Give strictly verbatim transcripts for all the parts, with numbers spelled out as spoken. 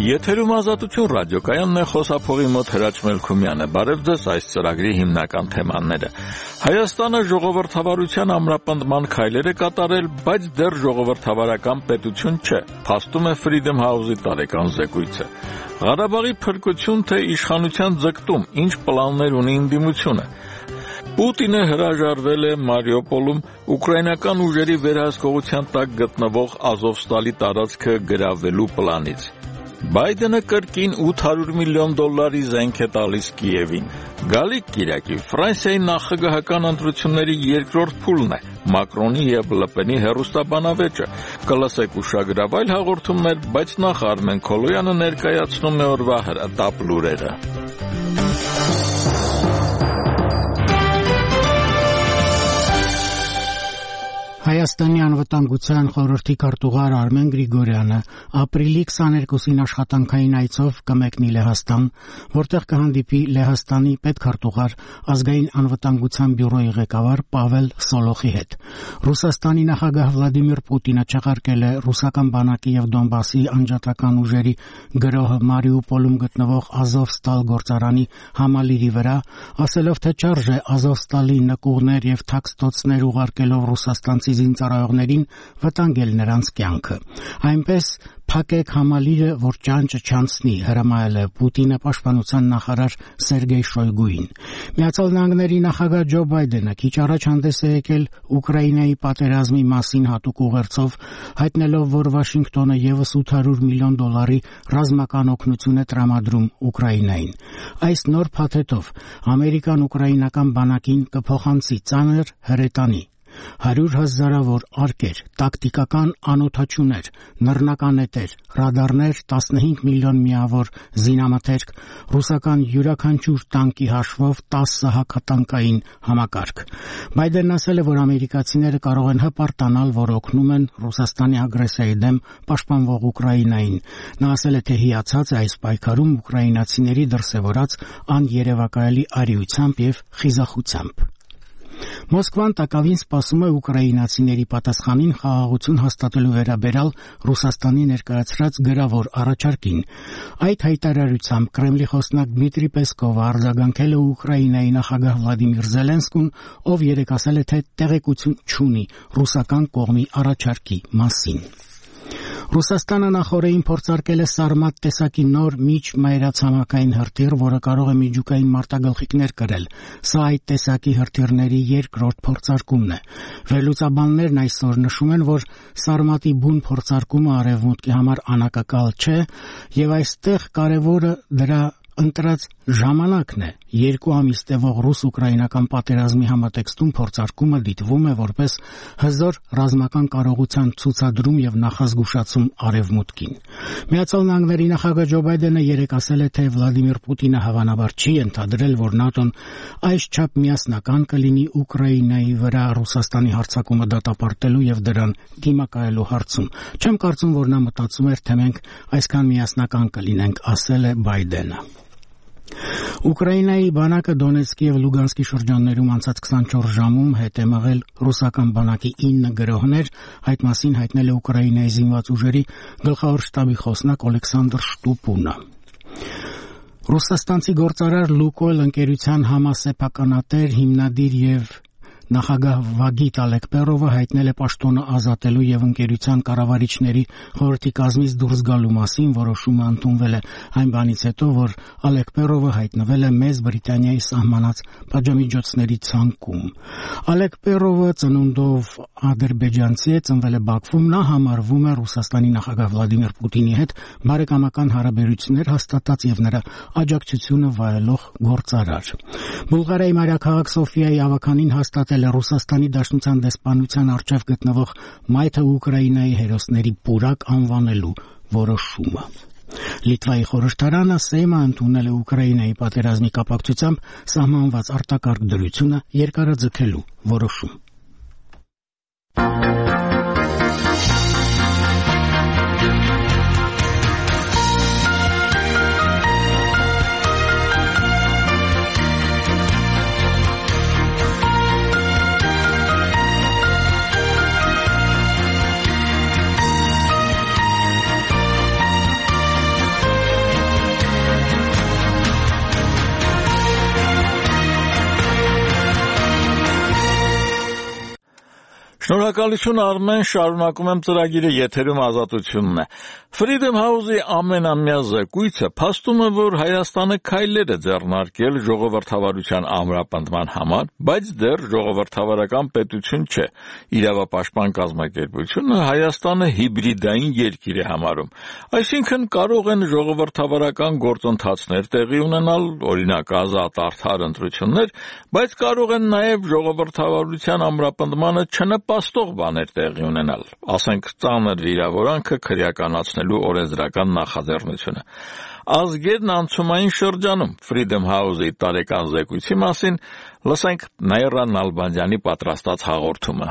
Եթերում Ազատություն ռադիոկայանն է, խոսափողի մոտ Հրաչ Մելքումյանը։ Բարև ձեզ, այս ծրագրի հիմնական թեմաները։ Հայաստանը ժողովրդավարության ամրապնդման քայլեր է կատարել, բայց դեռ ժողովրդավարական պետություն չէ, փաստում է Freedom House-ի տարեկան զեկույցը։ Ղարաբաղի փրկություն թե իշխանության ձգտում, ինչ պլաններ ունի ընդդիմությունը։ Պուտինը հրաժարվել է Մարիուպոլում ուկրաինական ուժերի վերահսկողության տակ գտնվող Ազովստալի տարածքը գրավելու պլանից։ Բայդենը կրկին ութ հարյուր միլիոն դոլարի զենք է տալիս Կիևին։ Գալիք կիրակի Ֆրանսիայի նախագահական ընտրությունների երկրորդ փուլն է, Մակրոնի և Լպենի հեռուստաբանավեճը։ Կլսեք ուշագրավ այլ հաղորդումներ, բայց նախ Արմեն Քոլոյանը ներկայացնում է օրվա հրատապ լուրերը։ Հայաստանի անվտանգության խորհրդի քարտուղար Արմեն Գրիգորյանը ապրիլի քսաներկուսին աշխատանքային այցով կմեկնի Լեհաստան, որտեղ կհանդիպի Լեհաստանի պետքարտուղար ազգային անվտանգության բյուրոյի ղեկավար Պավել Սոլոխի հետ։ Ռուսաստանի նախագահ Վլադիմիր Պուտինը չեղարկել է ռուսական բանակի և Դոնբասի անջատական ուժերի գրոհը Մարիուպոլում գտնվող Ազովստալ գործարանի համալիրի վրա, ասելով, թե չարժե Ազովստալի նկուղներ և թաքստոցներ ուղարկելով ռուսաստանցի զինծառայողներին վտանգել նրանց կյանքը։ Այնպես փակեք համալիրը, որ ճանճը չանցնի, հրամայել է Պուտինը պաշտպանության նախարար Սերգեյ Շոյգուին։ Միացյալ Նահանգների նախագահ Ջո Բայդենը քիչ առաջ հանդես է եկել Ուկրաինայի պատերազմի մասին հատուկ ուղերձով, հայտնելով, որ Վաշինգտոնը ևս ութ հարյուր միլիոն դոլարի ռազմական օգնություն է տրամադրում Ուկրաինային։ Այս նոր փաթեթով ամերիկան ուկրաինական բանակին կփոխանցի ծանր հրետանի, հարյուր հազարավոր արկեր, տակտիկական անօդաչուներ, նռնականետեր, ռադարներ, տասնհինգ միլիոն միավոր զինամթերք, ռուսական յուրաքանչյուր տանկի հաշվով տասը հակատանկային համակարգ։ Բայդենն ասել է, որ ամերիկացիները կարող են հպարտանալ, որ օգնում են Ռուսաստանի ագրեսիայի դեմ պաշտպանվող Ուկրաինային։ Նա ասել է, թե հիացած է այս պայքարում ուկրաինացիների դրսևորած աներևակայելի արիությամբ և խիզախությամբ։ Մոսկվան տակավին սպասում է ուկրաինացիների պատասխանին խաղաղություն հաստատելու վերաբերյալ Ռուսաստանի ներկայացրած գրավոր առաջարկին։ Այդ հայտարարությամբ Կրեմլի խոսնակ Դմիտրի Պեսկովը արձագանքել է Ուկրաինայի նախագահ Վլադիմիր Զելենսկուն, ով երեկ ասել է, թե տեղեկություն չունի ռուսական կողմի առաջարկի մասին։ Ռուսաստանը նախօրեին փորձարկել է Սարմատ տեսակի նոր միջմայրացամաքային հրթիռ, որը կարող է միջուկային մարտագլխիկներ կրել։ Սա այդ տեսակի հրթիռների երկրորդ փորձարկումն է։ Վերլուծաբաններն այսօր նշում են, որ Սարմատի բուն փորձարկումը արևմուտքի համար անակակալ չէ, եւ այստեղ կարևորը դրա ընտրած ժամանակն է։ Երկու ամիս տևող ռուս-ուկրաինական պատերազմի համատեքստում փորձարկումը դիտվում է որպես հզոր ռազմական կարողության ցուցադրում եւ նախազգուշացում արևմուտքին։ Միացյալ Նահանգների նախագահ Ջո Բայդենը երեկ ասել է, թե Վլադիմիր Պուտինը հավանաբար չի ենթադրել, որ ՆԱՏՕ-ն այսչափ միասնական կլինի Ուկրաինայի վրա Ռուսաստանի հարձակումը դատապարտելու եւ դրան դիմակայելու հարցում։ Չեմ կարծում, որ նա մտածում էր, թե մենք այսքան միասնական կլինենք, ասել է Բայդենը։ Ուկրաինայի բանակը Դոնեցկի և Լուգանսկի շրջաններում անցած քսանչորս ժամում հետ է մղել ռուսական բանակի ինը գրոհներ, այդ մասին հայտնել է Ուկրաինայի զինված ուժերի գլխավոր շտաբի խոսնակ Օլեքսանդր Շտուպունը։ Ռուսաստանցի գործարար Լուկոյլ ընկերության համասեփականատեր, հիմնադիր և նախագահ Վագիտ Ալեկպերովը հայտնել է պաշտոնը ազատելու եւ ընկերության կառավարիչների խորհրդի կազմից դուրս գալու մասին, որոշումը ընդունվել է այն բանից հետո, որ Ալեկպերովը հայտնվել է Մեծ Բրիտանիայի սահմանած պատժամիջոցների ցանկում։ Ալեկպերովը ծնունդով ադրբեջանցի է, ծնվել է Բաքվում, նա համարվում է Ռուսաստանի նախագահ Վլադիմիր Պուտինի հետ բարեկամական հարաբերություններ հաստատած եւ նրա աջակցությունը վայելող գործարար։ Բուլղարիայի մայրաքաղաք Սոֆիայի ավականին հաստատել է Ռուսաստանի Դաշնության դեսպանության առջև գտնվող Մայթը Ուկրաինայի հերոսների պուրակ անվանելու որոշումը։ Լիտվայի խորհրդարանը Սեյմը ընդունել է Ուկրաինայի պատերազմի կապակցությամբ սահմանված արտակարգ դրությունը երկարաձգելու որոշում։ Շնորհակալություն Արմեն, շարունակում եմ ծրագիրը, եթերում Ազատությունն է։ Freedom House-ի ամենամյա զեկույցը փաստում է, որ Հայաստանը քայլեր է ձեռնարկել ժողովրդավարության ամրապնդման համար, բայց դեռ ժողովրդավարական պետություն չէ։ Իրավապաշտպան կազմակերպությունը Հայաստանը հիբրիդային երկիր է համարում։ Այսինքն կարող են ժողովրդավարական գործընթացներ տեղի ունենալ, օրինակ ազատ արդար ընտրություններ, բայց կարող են նաև ժողովրդավարության ամրապնդմանը չնպաստող բաներ տեղի ունենալ, ասենք ծանր վիրավորանքը քրեականացնելու օրենսդրական նախաձեռնությունը։ Ազգերն անցումային շրջանում Freedom House-ի տարեկան զեկույցի մասին լսենք Նաիրա Նալբանդյանի պատրաստած հաղորդումը։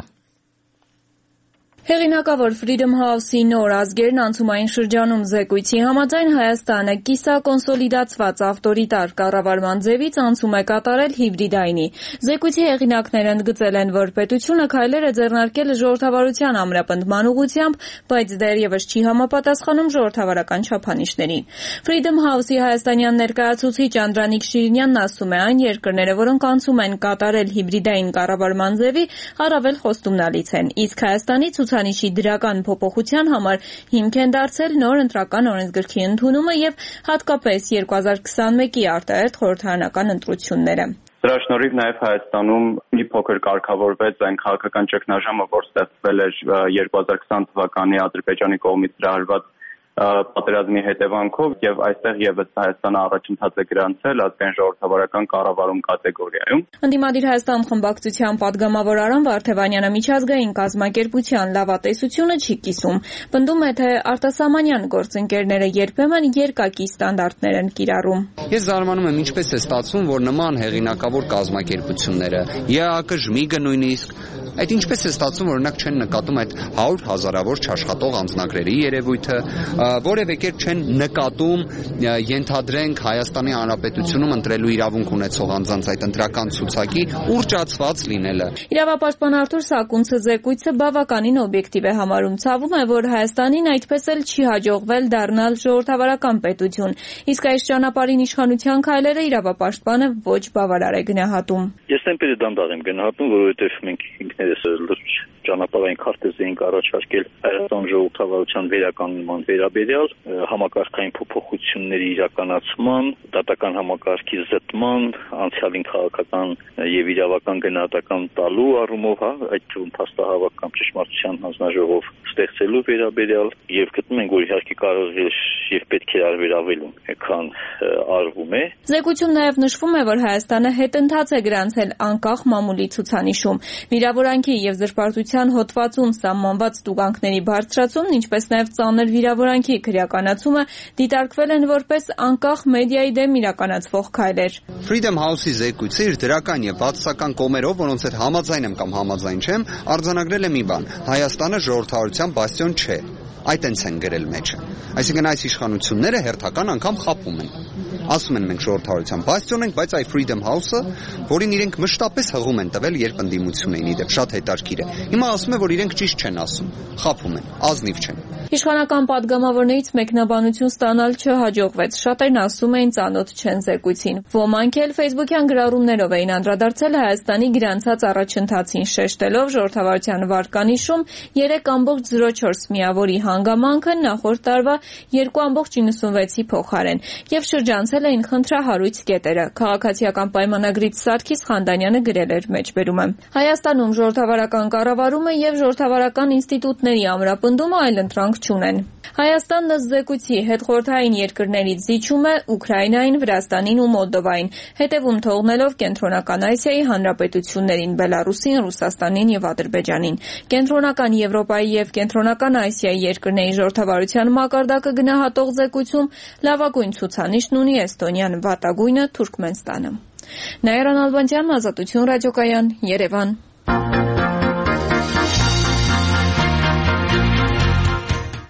Հեղինակավոր Freedom House-ի նոր ազգերն անցումային շրջանում զեկույցի համաձայն Հայաստանը կիսակոնսոլիդացված ավտորիտար կառավարման ձևից անցում է կատարել հիբրիդայինի։ Զեկույցի հեղինակներն ընդգծել են, որ պետությունը քայլեր է ձեռնարկել ժողովրդավարության ամրապնդման ուղղությամբ, բայց դեռևս չի համապատասխանում ժողովրդավարական չափանիշներին։ Freedom House-ի հայաստանյան ներկայացուցիչ Անդրանիկ Շիրինյանն ասում է, այն երկրները, որոնք անցում են կատարել հիբրիդային կառավարման ձևի, առավել խոստումնալից են, իսկ Հայաստանի ցուցանիշի դրական փոփոխության համար հիմք են դարձել նոր ընտրական օրենսգրքի ընդունումը եւ հատկապես երկու հազար քսաներկի արտահերթ խորհրդարանական ընտրությունները։ Դրա շնորհիվ նաև Հայաստանում մի փոքր կարգավորվեց այն քաղաքական ճգնաժամը, որ ստեղծվել էր երկու հազար քսան թվականի Ադրբեջանի կողմից հրահրված պատերազմի հետևանքով եւ այստեղ եւս Հայաստանը առաջընթաց է գրանցել ազգային ժողովրդավարական կառավարում կատեգորիայում։ Ընդդիմադիր Հայաստան խմբակցության падգամավոր Արամ Վարդևանյանը միջազգային կազմակերպության լավատեսությունը չի կիսում։ Պնդում է, թե արտասահմանյան գործընկերները երբեմն երկակի ստանդարտներ են կիրառում։ Ես զարմանում եմ, ինչպես է ստացվում, որ նման հեղինակավոր կազմակերպությունները, ԵԱԿ-ԺՄԻԳ-ը նույնիսկ, այդ ինչպես է ստացվում, որ օրինակ չեն նկատում այդ հարյուր հազարավոր չաշխատող անձնագրերի երևույթը, որևէ կերպ չեն նկատում, ենթադրենք Հայաստանի Հանրապետությունում ընտրելու իրավունք ունեցող անձանց այդ ընտրական ցուցակի ուռճացված լինելը։ Իրավապաշտպան Արթուր Սակունցը զեկույցը բավականին օբյեկտիվ է համարում, ցավում է, որ Հայաստանին այդպես էլ չի հաջողվել դառնալ ժողովրդավարական պետություն, իսկ այս ճանապարհին իշխանության քայլերը իրավապաշտպանը ոչ բավարար է գնահատում։ Ես այնպես դանդաղ եմ գնահատում, որովհետև մենք ինքներս լուրջ ճանապարհային քարտեզ էինք առաջարկել Հայաստան ժողովրդավարության վերականգնման վերաբերյալ, համակարգային փոփոխությունների իրականացման, դատական համակարգի զտման, անցյալին քաղաքական եւ իրավական գնահատական տալու առումով, հա, այդ թվում փաստահավաք կամ ճշմարտության հանձնաժողով ստեղծելու վերաբերյալ եւ գտնում ենք, որ իհարկե կարող է եւ պետք է արվեր ավելուն, քան արվում է։ Զեկույցում նաեւ նշվում է, որ Հայաստանը հետընթաց է գրանցել անկախ մամուլի ցուցանիշում, վիրավորանքի եւ զրպարտության հոդվածում սահմանված տուգանքների բարձրացումն, ինչպես նաեւ ծանր վիրավորանքի քրեականացումը դիտարկվել են որպես անկախ մեդիայի դեմ իրականացվող քայլեր։ Freedom House-ի զեկույցը իր դրական եւ բացասական կողմերով, որոնց հետ համաձայն եմ կամ համաձայն չեմ, արձանագրել է մի բան. Հայաստանը ժողովրդավարության բաստիոն չէ։ Այդ այնց են գրել մեջը։ Այսինքն այս իշխանությունները հերթական անգամ խաբում են։ Ասում են մենք ժողովրդավարության բաստիոն ենք, բայց այ Freedom House-ը, որին իրենք մշտապես հղում են տվել, երբ ընդդիմություն էին իդեպ, շատ հետաքրքիր է։ Հիմա ասում է, որ իրենք ճիշտ չեն ասում, խաբում են, ազնիվ չեն։ Իշխանական падգամավորներից մեկնաբանություն ստանալ չհաջողվեց։ Շատերն ասում էին ծանոթ չեն զեկույցին։ Ոմանք էլ Facebook-յան գրառումներով էին անդրադարձել Հայաստանի գրանցած առաջընթացին, շեշտելով ժողովրդավարության վարկանիշում երեք կόμ զիրո չորս միավորի հանգամանքը նախորդ տարվա երկու կόμ իննսունվեցի փոխարեն եւ շրջանցել էին խնդրահարույց կետերը։ Քաղաքացիական պայմանագրից Սարգիս Խանդանյանը գրել էր մեջբերումը. Հայաստանում ժողովրդավարական կառավարումը եւ ժողովրդավարական ինստիտուտների ամրապնդումը այլընտրանք չունեն։ Հայաստանն ըստ զեկույցի հետխորհրդային երկրներից զիջում է Ուկրաինային, Վրաստանին ու Մոլդովային, հետևում թողնելով Կենտրոնական Ասիայի հանրապետություններին՝ Բելարուսին, Ռուսաստանին եւ Ադրբեջանին։ Կենտրոնական Եվրոպայի եւ Կենտրոնական Ասիայի երկրների ժողովրդավարության մակարդակը գնահատող զեկույցում լավագույն ցուցանիշն ունի Էստոնիան, վատագույնը Թուրքմենստանը։ Նաիրա Նալբանդյան, Ազատություն ռադիոկայան, Երևան։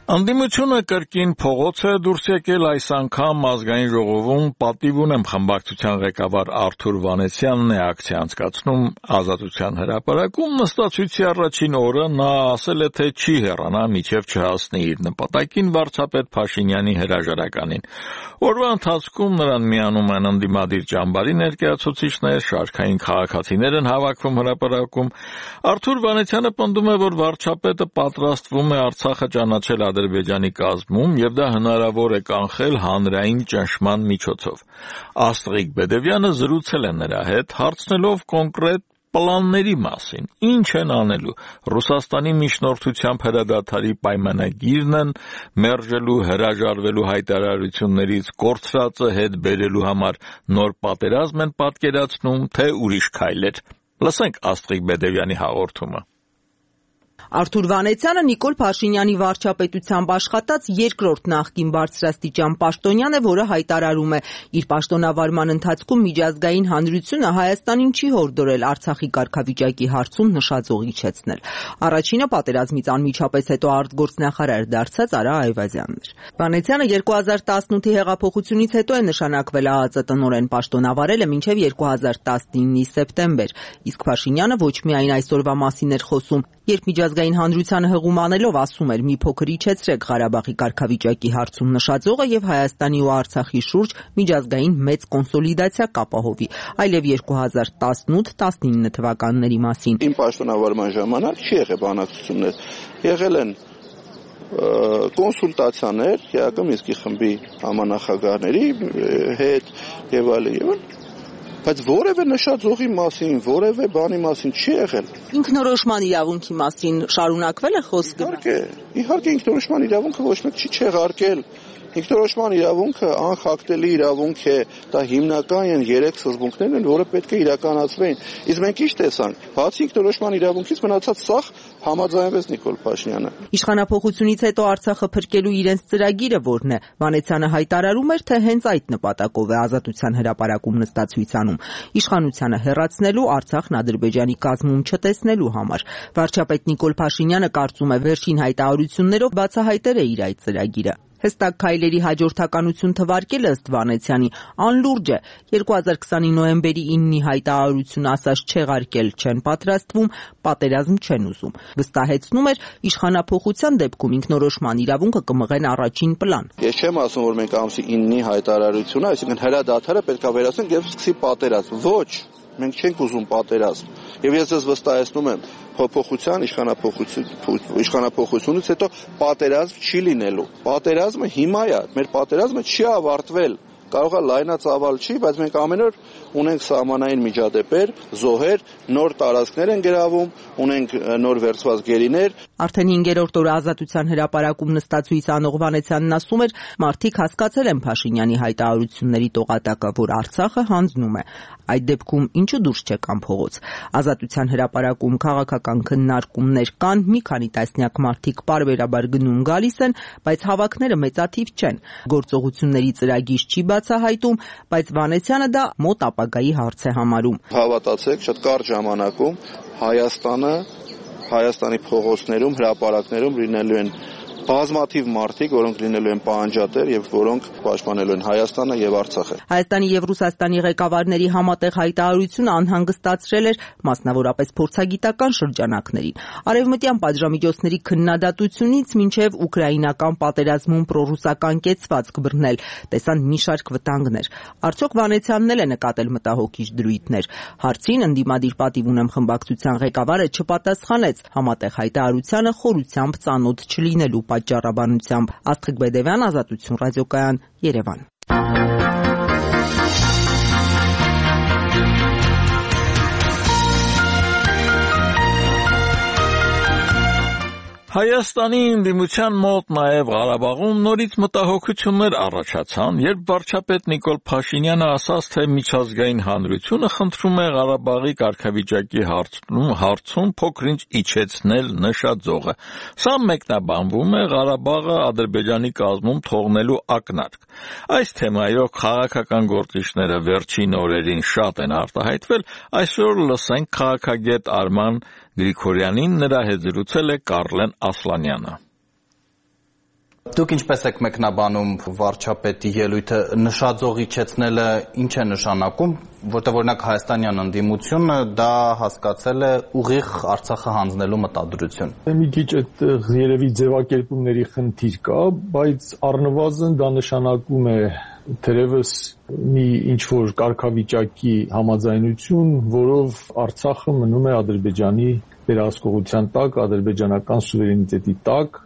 Անդիմությունը կրկին փողոց է դուրս եկել այս անգամ ազգային ժողովում պատիվ ունեմ խմբակցության ղեկավար Արթուր Վանեցյանն է ակցիա անցկացնում Ազատության հրապարակում նստածույցի առաջին օրը նա ասել է թե չի հեռանա մինչև չհասնի իր նպատակին վարչապետ Փաշինյանի հրաժարականին օրվա ընթացքում նրան միանում են ընդդիմադիր ճամբարի ներկայացուցիչներ շարքային քաղաքացիներ են հավաքվում հրապարակում Արթուր Վանեցյանը պնդում է որ վարչապետը պատրաստվում է Արցախը ճանաչել Ադրբեջանի կազմում եւ դա հնարավոր է կանխել հանրային ճնշման միջոցով։ Աստղիկ Բեդևյանը զրուցել է նրա հետ, հարցնելով կոնկրետ պլանների մասին։ Ինչ են անելու։ Ռուսաստանի միջնորդությամբ հրադադարի պայմանագիրն են մերժելու, հրաժարվելու հայտարարություններից կորցրածը հետ բերելու համար նոր պատերազմ են պատկերացնում, թե ուրիշ քայլեր։ Լսենք Աստղիկ Բեդևյանի հաղորդումը։ Արթուր Վանեցյանը Նիկոլ Փաշինյանի վարչապետությամբ աշխատած երկրորդ նախկին բարձրաստիճան պաշտոնյան է, որը հայտարարում է իր պաշտոնավարման ընթացքում միջազգային հանրությունը Հայաստանին չի հորդորել Արցախի կարգավիճակի հարցում նշաձող իջեցնել։ Առաջինը պատերազմից անմիջապես հետո արտգործնախարար դարձած Արա Այվազյանն էր։ Վանեցյանը երկու հազար տասնութի հեղափոխությունից հետո է նշանակվել ԱԱԾ տնօրեն, պաշտոնավարել է մինչև երկու հազար տասնինի սեպտեմբեր, իսկ Փաշինյանը ոչ միայն այսօրվա մասին էր խոսում, երբ միջազգային հանրությանը հղում անելով ասում էր մի փոքր իջեցրեք Ղարաբաղի կարգավիճակի հարցում նշաձողը եւ Հայաստանի ու Արցախի շուրջ միջազգային մեծ կոնսոլիդացիա կապահովի, այլև երկու հազար տասնութ տասնինը թվականների մասին։ Իմ պաշտոնավարման ժամանակ չի եղել բանակցություններ, եղել են կոնսուլտացիաներ ԵԱԿ Մինսկի խմբի համանախագահների հետ եւ այլն։ Բայց որևէ նշաձողի մասին, որևէ բանի մասին չի եղել։ Ինքնորոշման իրավունքի մասին շարունակվել է խոսքը։ Իհարկե, իհարկե ինքնորոշման իրավունքը ոչ մեկ չի չեղարկել։ Ինքնորոշման իրավունքը անխախտելի իրավունք է, դա հիմնական են երեք սկզբունքներն են, որը պետք է իրականացվեն։ Իսկ մենք ինչ տեսանք, բացի ինքնորոշման իրավունքից մնացած սաղ համաձայնվեց Նիկոլ Փաշինյանը։ Իշխանափոխությունից հետո Արցախը փրկելու իրենց ծրագիրը որն է։ Վանեցյանը հայտարարում էր, թե հենց այդ նպատակով է Ազատության հրապարակում նստածույց անում, իշխանությանը հեռացնելու, Արցախն Ադրբեջանի կազմում չտեսնելու համար։ Վարչապետ Նիկոլ Փաշինյանը կարծում է վերջին հայտարարություններով բացահայտել է իր այդ ծրագիրը։ Հստակ քայլերի հաջորդականություն թվարկելը ըստ Վանեցյանի անլուրջ է։ երկու հազար քսանի նոյեմբերի իննի հայտարարություն ասած չեղարկել չեն պատրաստվում, պատերազմ չեն ուզում։ Վստահեցնում էր իշխանափոխության դեպքում ինքնորոշման իրավունքը կմղեն առաջին պլան։ Ես չեմ ասում, որ մենք ամսի իննի հայտարարությունը, այսինքն հրադադարը պետք է վերացնենք եւ սկսի պատերազմ։ Ոչ, մենք չենք ուզում պատերազմ։ Եվ ես ձեզ վստահեցնում եմ, փոփոխության իշխանափոխություն իշխանափոխությունից հետո պատերազմ չի լինելու։ Պատերազմը հիմա է, մեր պատերազմը չի ավարտվել։ Կարող է լայնածավալ չի, բայց մենք ամեն օր ունենք սահմանային միջադեպեր, զոհեր, նոր տարածքներ են գրավում, ունենք նոր վերցված գերիներ։ Արդեն հինգերորդ օրը Ազատության հրապարակում նստածույց անող Վանեցյանն ասում էր, մարդիկ հասկացել են Փաշինյանի հայտարարությունների տողատակը, որ Արցախը հանձնում է։ Այդ դեպքում ինչու դուրս չեկան փողոց։ Ազատության հրապարակում քաղաքական քննարկումներ կան, մի քանի տասնյակ մարդիկ պարբերաբար գնում գալիս են, բայց հավաքները մեծաթիվ չեն։ Գործողությունների ծրագիր չի բացահայտում, բայց Վանեցյանը դա մոտ ապագայի հարց է համարում։ Հավատացեք, շատ կարճ ժամանակում Հայաստանը, Հայաստանի փողոցներում, հրապարակներում լինելու են բազմաթիվ մարդիկ, որոնք լինելու են պահանջատեր եւ որոնք պաշտպանելու են Հայաստանը եւ Արցախը։ Հայաստանի եւ Ռուսաստանի ղեկավարների համատեղ հայտարարությունը անհանգստացրել էր մասնավորապես փորձագիտական շրջանակներին։ Արևմտյան պատժամիջոցների քննադատությունից մինչև ուկրաինական պատերազմում պրոռուսական կեցվածք բռնել, տեսան մի շարք վտանգներ։ Արդյոք Վանեցյանն էլ է նկատել մտահոգիչ դրույթներ։ Հարցին ընդդիմադիր պատիվ ունեմ խմբակցության ղեկավարը չպատասխանեց համատեղ հայտարարությանը խորությամբ ծանոթ չլինելու պատճառաբանությամբ։ Աստղիկ Բեդևյան, Ազատություն ռադիոկայան, Երևան։ Հայաստանի ընդդիմության մոտ նաև Ղարաբաղում նորից մտահոգություններ առաջացան, երբ վարչապետ Նիկոլ Փաշինյանը ասաց, թե միջազգային հանրությունը խնդրում է Ղարաբաղի կարգավիճակի հարցում փոքր-ինչ իջեցնել նշաձողը։ Սա մեկնաբանվում է Ղարաբաղը Ադրբեջանի կազմում թողնելու ակնարկ։ Այս թեմայով քաղաքական գործիչները վերջին օրերին շատ են արտահայտվել, այսօր լսենք քաղաքագետ Արման Գրիգորյանին, նրա հետ զրուցել է Կարլեն Ասլանյանը։ Դուք ինչպես եք մեկնաբանում վարչապետի ելույթը, նշաձող իջեցնելը ինչ է նշանակում, որտեղ օրինակ հայաստանյան ընդդիմությունը դա հասկացել է ուղիղ Արցախը հանձնելու մտադրություն։ Մի քիչ այդտեղ երևի ձևակերպումների խնդիր կա, բայց առնվազն դա նշանակում է թերևս մի ինչ-որ կարգավիճակի համաձայնություն, որով Արցախը մնում է Ադրբեջանի վերահսկողության տակ, ադրբեջանական սուվերենիտետի տակ,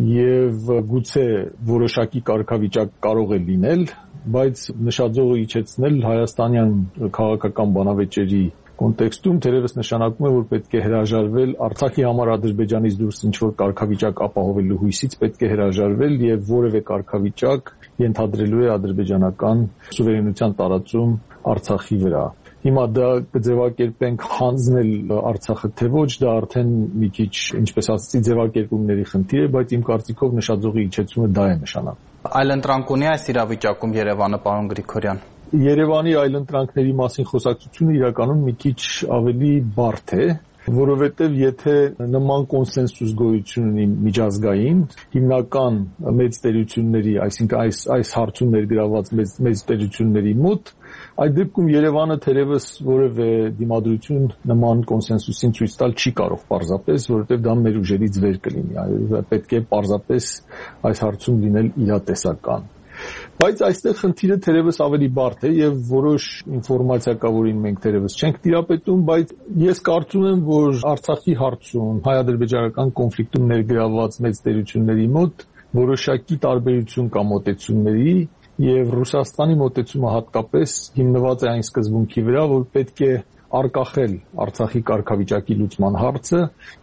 եւ գուցե որոշակի կարգավիճակ կարող է լինել, բայց նշաձողը իջեցնել հայաստանյան քաղաքական բանավեճերի կոնտեքստում թերևս նշանակում է, որ պետք է հրաժարվել Արցախի համար Ադրբեջանից դուրս ինչ-որ կարգավիճակ ապահովելու հույսից, պետք է հրաժարվել եւ որևէ կարգավիճակ ենթադրելու է ադրբեջանական սուվերենության տարածում Արցախի վրա։ Հիմա դա կձևակերպենք հանձնել Արցախը թե ոչ, դա արդեն մի քիչ, ինչպես ասացի, ձևակերպումների խնդիր է, բայց իմ կարծիքով նշաձողի իջեցումը դա է նշանակում։ Այլընտրանք ունի այս իրավիճակում Երևանը, պարոն Գրիգորյան։ Երևանի այլընտրանքների մասին խոսակցությունը իրականում մի քիչ ավելի բարդ է, որովհետև եթե նման կոնսենսուս գոյություն ունի միջազգային, հիմնական մեծ տերությունների, այսինքն այս այս հարցում ներգրավված մեծ մեծ տերությունների մոտ, այդ դեպքում Երևանը թերևս որևէ դիմադրություն նման կոնսենսուսին ցույց տալ չի կարող պարզապես, որովհետև դա մեր ուժերից վեր կլինի, պետք է պարզապես այս հարցում լինել իրատեսական։ Բայց այստեղ խնդիրը թերևս ավելի բարդ է եւ որոշ ինֆորմացիա կա, որին մենք թերևս չենք տիրապետում, բայց ես կարծում եմ, որ Արցախի հարցում հայ-ադրբեջանական կոնֆլիկտում ներգրավված մեծ տերությունների մոտ որոշակի տարբերություն կա մոտեցումների եւ Ռուսաստանի մոտեցումը հատկապես հիմնված է այն սկզբունքի վրա, որ պետք է արկախել Արցախի կարգավիճակի լուծման հարցը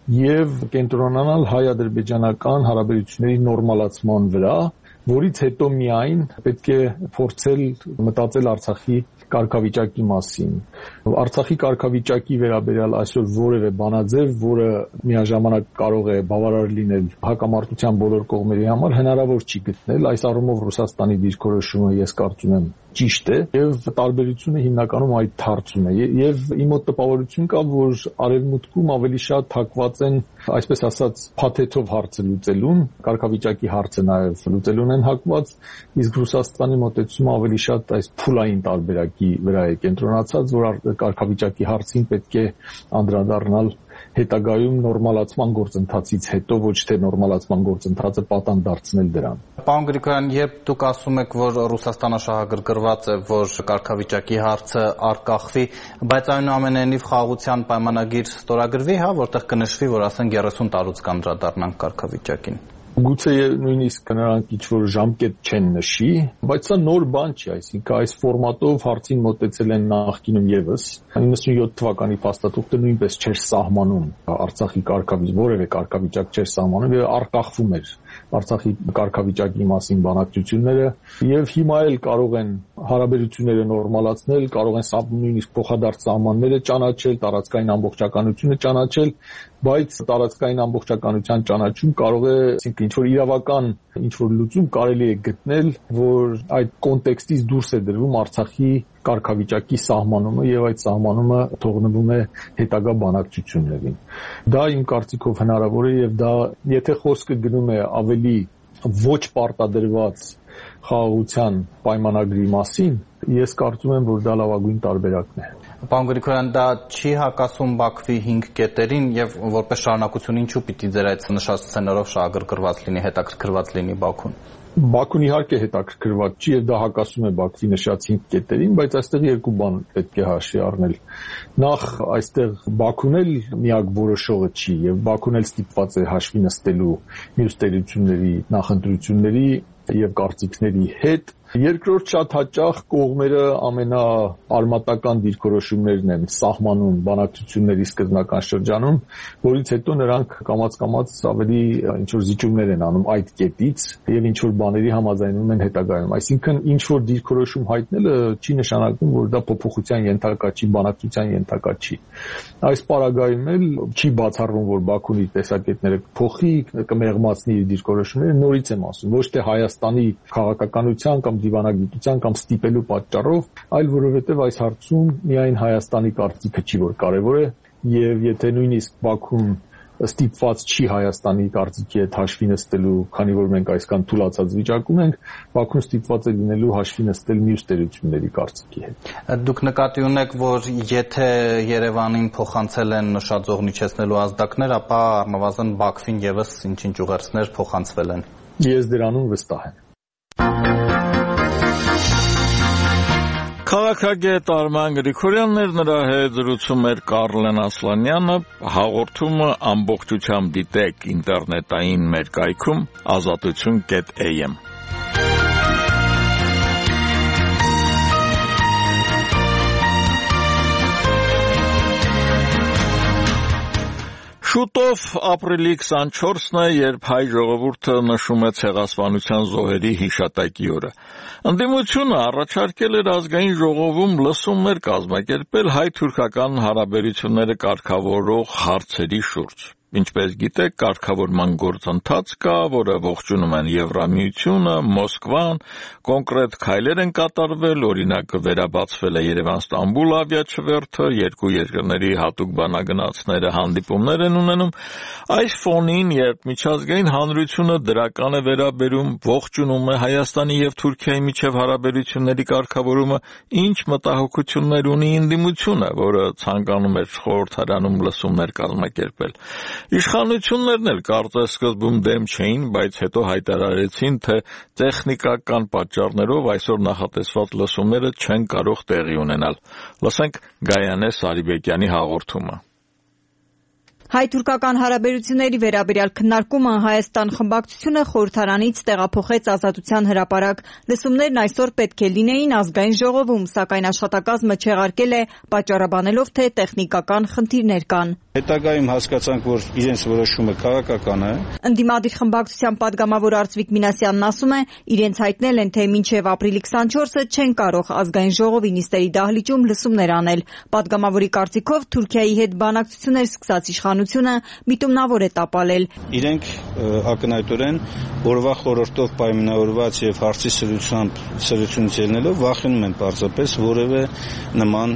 եւ կենտրոնանալ հայ-ադրբեջանական հարաբերությունների նորմալացման վրա, որից հետո միայն պետք է փորձել մտածել Արցախի կարգավիճակի մասին։ Արցախի կարգավիճակի վերաբերյալ այսօր որևէ բանաձև, որը միաժամանակ կարող է բավարար լինել հակամարտության բոլոր կողմերի համար, հնարավոր չի գտնել։ Այս առումով Ռուսաստանի դիրքորոշումը ես կարծում եմ ճիշտ է եւ տարբերությունը հիմնականում այդ հարցում է եւ իմ մոտ տպավորություն կա, որ արևմուտքում ավելի շատ հակված են, այսպես ասած, փաթեթով հարցը լուծելուն, կարգավիճակի հարցը նաեւ լուծելուն են հակված, իսկ Ռուսաստանի մոտեցումը ավելի շատ այս փուլային տարբերակի վրա է կենտրոնացած, որ կարգավիճակի հարցին պետք է անդրադառնալ հետագայում նորմալացման գործընթացից հետո, ոչ թե նորմալացման գործընթացը պատանդարձնել դրան։ Պարոն Գրիգորյան, երբ դուք ասում եք, որ Ռուսաստանը շահագրգռված է, որ կարգավիճակի հարցը արկախվի, բայց այնուամենայնիվ խաղաղության պայմանագիր ստորագրվի, հա, որտեղ կնշվի, որ ասենք երեսուն տարուց կանդրադառնանք կարգավիճակին։ Գուցե նույնիսկ նրանք ինչ-որ ժամկետ չեն նշի, բայց սա նոր բան չի, այսինքն այս ֆորմատով հարցին մոտեցել են նախկինում եւս իննսունյոթ թվականի փաստաթուղթը նույնպես չէր սահմանում Արցախի կարգավիճակ, որևէ կարգավիճակ չէր սահմանում եւ արկախվում էր Արցախի կարգավիճակի մասին բանակցությունները եւ հիմա էլ կարող են հարաբերությունները նորմալացնել, կարող են նույնիսկ փոխադարձ սահմանները ճանաչել, տարածքային ամբողջականությունը ճանաչել, բայց տարածքային ամբողջականության ճանաչում կարող է, այսինքն ինչ-որ իրավական ինչ-որ լուծում կարելի է գտնել, որ այդ կոնտեքստից դուրս է դրվում Արցախի կարգավիճակի սահմանումը եւ այդ սահմանումը թողնվում է հետագա բանակցություններին։ Դա իմ կարծիքով հնարավոր է եւ դա, եթե խոսքը գնում է ավելի ոչ պարտադրված խաղաղության պայմանագրի մասին, ես կարծում եմ, որ դա լավագույն տարբերակն է։ Պարոն Գրիգորյան, դա չի հակասում Բաքվի հինգ կետերին եւ որպես շարունակություն ինչու պիտի ձեր այդ նշած սցենարով շահագրգռված լինի, հետաքրքրված լինի Բաքուն։ Բաքուն իհարկե հետաքրքրված չի եւ դա հակասում է Բաքվի նշած հինգ կետերին, բայց այստեղ երկու բան պետք է հաշվի առնել։ Նախ այստեղ Բաքուն էլ միակ որոշողը չի եւ Բաքուն էլ ստիպված է հաշվի նստելու մյուս տերությունների նախընտրությունների եւ կարծիքների հետ։ Երկրորդ, շատ հաճախ կողմերը ամենաարմատական դիրքորոշումներն են սահմանում բանակցությունների սկզբնական շրջանում, որից հետո նրանք կամաց-կամաց ավելի ինչ-որ զիջումներ են անում այդ կետից եւ ինչ-որ բաների համաձայնում են հետագայում։ Այսինքն ինչ-որ դիրքորոշում հայտնելը չի նշանակում, որ դա փոփոխության ենթակա չի, բանակցության ենթակա չի։ Այս պարագայում էլ չի բացառվում, որ Բաքուն իր տեսակետները կփոխի, կմեղմացնի իր դիրքորոշումները, նորից եմ ասում, ոչ թե Հայաստանի քաղաքականության կամ դիվանագիտության կամ ստիպելու պատճառով, այլ որովհետև այս հարցում միայն Հայաստանի կարծիքը չի, որ կարևոր է, եւ եթե նույնիսկ Բաքուն ստիպված չի Հայաստանի կարծիքի հետ հաշվի նստելու, քանի որ մենք այսքան թուլացած վիճակում ենք, Բաքուն ստիպված է լինելու հաշվի նստել մյուս տերությունների կարծիքի հետ։ Դուք նկատի ունեք, որ եթե Երևանին փոխանցել են նշաձողն իջեցնելու ազդակներ, ապա առնվազն Բաքվին եւս ինչ-ինչ ուղերձներ փոխանցվել են։ Ես դրանում վստահ եմ։ Քաղաքագետ Արման Գրիգորյանն էր, նրա հետ զրուցում էր Կարլեն Ասլանյանը, հաղորդումը ամբողջությամբ դիտեք ինտերնետային մեր կայքում ազատություն կետ էյ էմ։ Շուտով ապրիլի քսանչորսն է, երբ հայ ժողովուրդը նշում է ցեղասպանության զոհերի հիշատակի օրը։ Ընդդիմությունը առաջարկել էր ազգային ժողովում լսումներ կազմակերպել հայ-թուրքական հարաբերությունները կարգավորող հարցերի շուրջ։ Ինչպես գիտեք, կարգավորման գործընթաց կա, որը ողջունում են Եվրամիությունը, Մոսկվան, կոնկրետ քայլեր են կատարվել, օրինակ վերաբացվել է Երևան-Ստամբուլ ավիաչվերթը, երկու երկրների հատուկ բանագնացները հանդիպումներ են ունենում։ Այս ֆոնին, երբ միջազգային հանրությունը դրական է վերաբերում, ողջունում է Հայաստանի եւ Թուրքիայի միջև հարաբերությունների կարգավորումը, ինչ մտահոգություններ ունի ընդդիմությունը, որը ցանկանում էր խորհրդարանում լսումներ կազմակերպել։ Իշխանություններն էլ կարծես սկզբում դեմ չէին, բայց հետո հայտարարեցին, թե տեխնիկական պատճառներով այսօր նախատեսված լսումները չեն կարող տեղի ունենալ։ Լսենք Գայանե Սարիբեկյանի հաղորդումը։ Հայ-թուրքական հարաբերությունների վերաբերյալ քննարկումը Հայաստան խմբակցությունը խորհրդարանից տեղափոխեց Ազատության հրապարակ։ Լսումներն այսօր պետք է լինեին ազգային ժողովում, սակայն աշխատակազմը չեղարկել է, պատճառաբանելով, թե տեխնիկական խնդիրներ կան։ Հետագայում հասկացանք, որ իրենց որոշումը քաղաքական է։ Ընդդիմադիր խմբակցության падգամավոր Արծվիկ Մինասյանն ասում է, իրենց հայտնել են, թե մինչև ապրիլի քսանչորսը չեն կարող ազգային ժողովի նիստերի դահլիճում լսումներ անել։ Падգամավորի կարծիքով Թուրքիայի հետ բանակցություններ սկսած իշխանությունը միտումնավոր է տապալել։ Իրենք ակնհայտորեն օրվա խորհրդով պայմանավորված եւ հարցի սրությամբ սրությունից ելնելով վախենում են պարզապես որևէ նման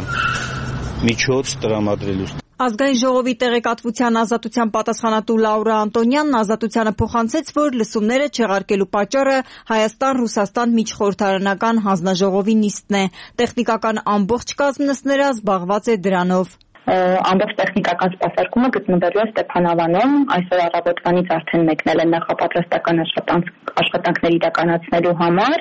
միջոց տրամադրելու։ Ազգային ժողովի տեղեկատվության ազատության պատասխանատու Լաուրա Անտոնյանն ազատությանը փոխանցեց, որ լսումները չեղարկելու պատճառը Հայաստան-Ռուսաստան միջխորհրդարանական հանձնաժողովի նիստն է։ Տեխնիկական ամբողջ կազմն ըստ նրա զբաղված է դրանով։ Ամբողջ տեխնիկական սպասարկումը գտնվելու է Ստեփանավանում, այսօր առավոտվանից արդեն մեկնել են նախապատրաստական աշխատանքներ իրականացնելու համար,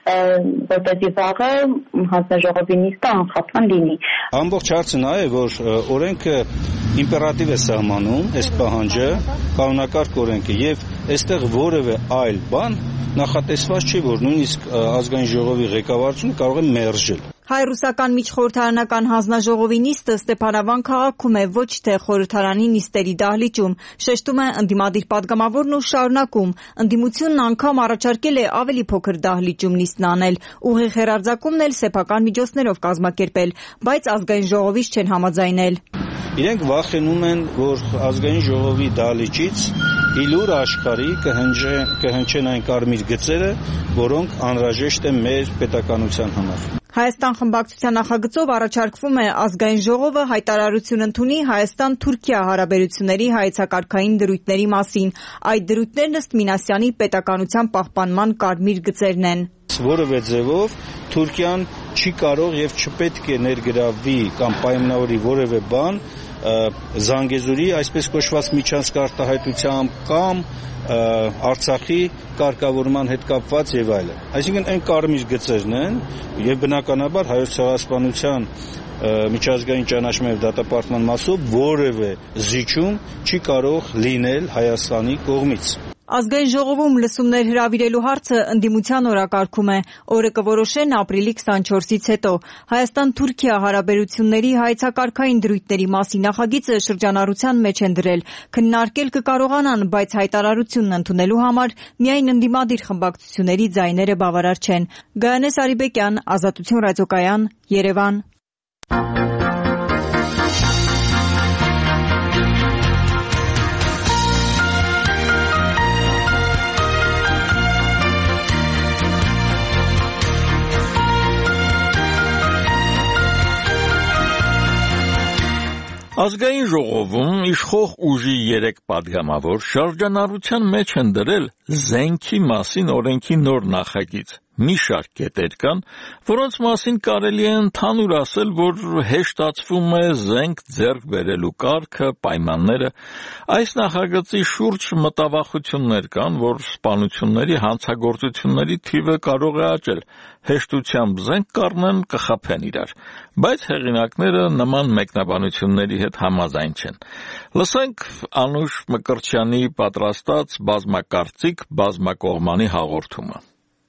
որպեսզի վաղը հանձնաժողովի նիստը անխափան լինի։ Ամբողջ հարցը նա է, որ օրենքը իմպերատիվ է սահմանում, այս պահանջը, կանոնակարգ օրենքը, եւ այստեղ որևէ այլ բան նախատեսված չի, որ նույնիսկ ազգային ժողովի ղեկավարությունը կարող է մերժել։ Հայ-ռուսական միջխորհրդարանական հանձնաժողովի նիստը Ստեփանավան քաղաքում է, ոչ թե խորհրդարանի նիստերի դահլիճում, շեշտում է ընդդիմադիր падգամավորն ու շարունակում։ Ընդդիմությունն անգամ առաջարկել է ավելի փոքր դահլիճում նիստն անել, ուղիղ հեռարձակումն էլ սեփական միջոցներով կազմակերպել, բայց ազգային ժողովից չեն համաձայնել։ Իրենք վախենում են, որ ազգային ժողովի դահլիճից իլուր աշխարհի կհնչեն այն կարմիր գծերը, որոնք անհրաժեշտ են մեր պետականության համար։ Հայաստան խմբակցության նախագծով առաջարկվում է ազգային ժողովը հայտարարություն ընդունի Հայաստան-Թուրքիա հարաբերությունների հայեցակարգային դրույթների մասին։ Այդ դրույթներն ըստ Մինասյանի պետականության պահպանման կարմիր գծերն են։ Որևէ ձևով Թուրքիան չի կարող եւ չպետք է ներգրավվի կամ պայմանավորի որևէ բան Զանգեզուրի այսպես կոչված միջանցք արտահայտությամբ կամ Արցախի կարգավորման հետ կապված եւ այլն։ Այսինքն այն կարմիր գծերն են եւ բնականաբար հայոց ցեղասպանության միջազգային ճանաչման եւ դատապարտման մասով որևէ զիջում չի կարող լինել Հայաստանի կողմից։ Ազգային ժողովում լսումներ հրավիրելու հարցը ընդդիմության օրակարգում է։ Օրը կորոշեն ապրիլի քսանչորսից հետո։ Հայաստան-Թուրքիա հարաբերությունների հայեցակարգային դրույթների մասին նախագիծը շրջանառության մեջ են դրել։ Քննարկել կկարողանան, բայց հայտարարությունն ընդունելու համար միայն ընդդիմադիր խմբակցությունների ձայները բավարար չեն։ Գայանե Սարիբեկյան, Ազատություն ռադիոկայան, Երևան։ Ազգային ժողովում իշխող ուժի երեք պատգամավոր շրջանառության մեջ են դրել զենքի մասին օրենքի նոր նախագիծ։ Մի շարք կետեր կան, որոնց մասին կարելի է ընդհանուր ասել, որ հեշտացվում է զենք ձեռք բերելու կարգը, պայմանները։ Այս նախագծի շուրջ մտավախություններ կան, որ սպանությունների, հանցագործությունների թիվը կարող է աճել։ Հեշտությամբ զենք կառնեն, կխաբեն իրար։ Բայց հեղինակները նման մեկնաբանությունների հետ համաձայն չեն։ Լսենք Անուշ Մկրտչյանի պատրաստած բազմակարծիք բազմակողմանի հաղորդումը։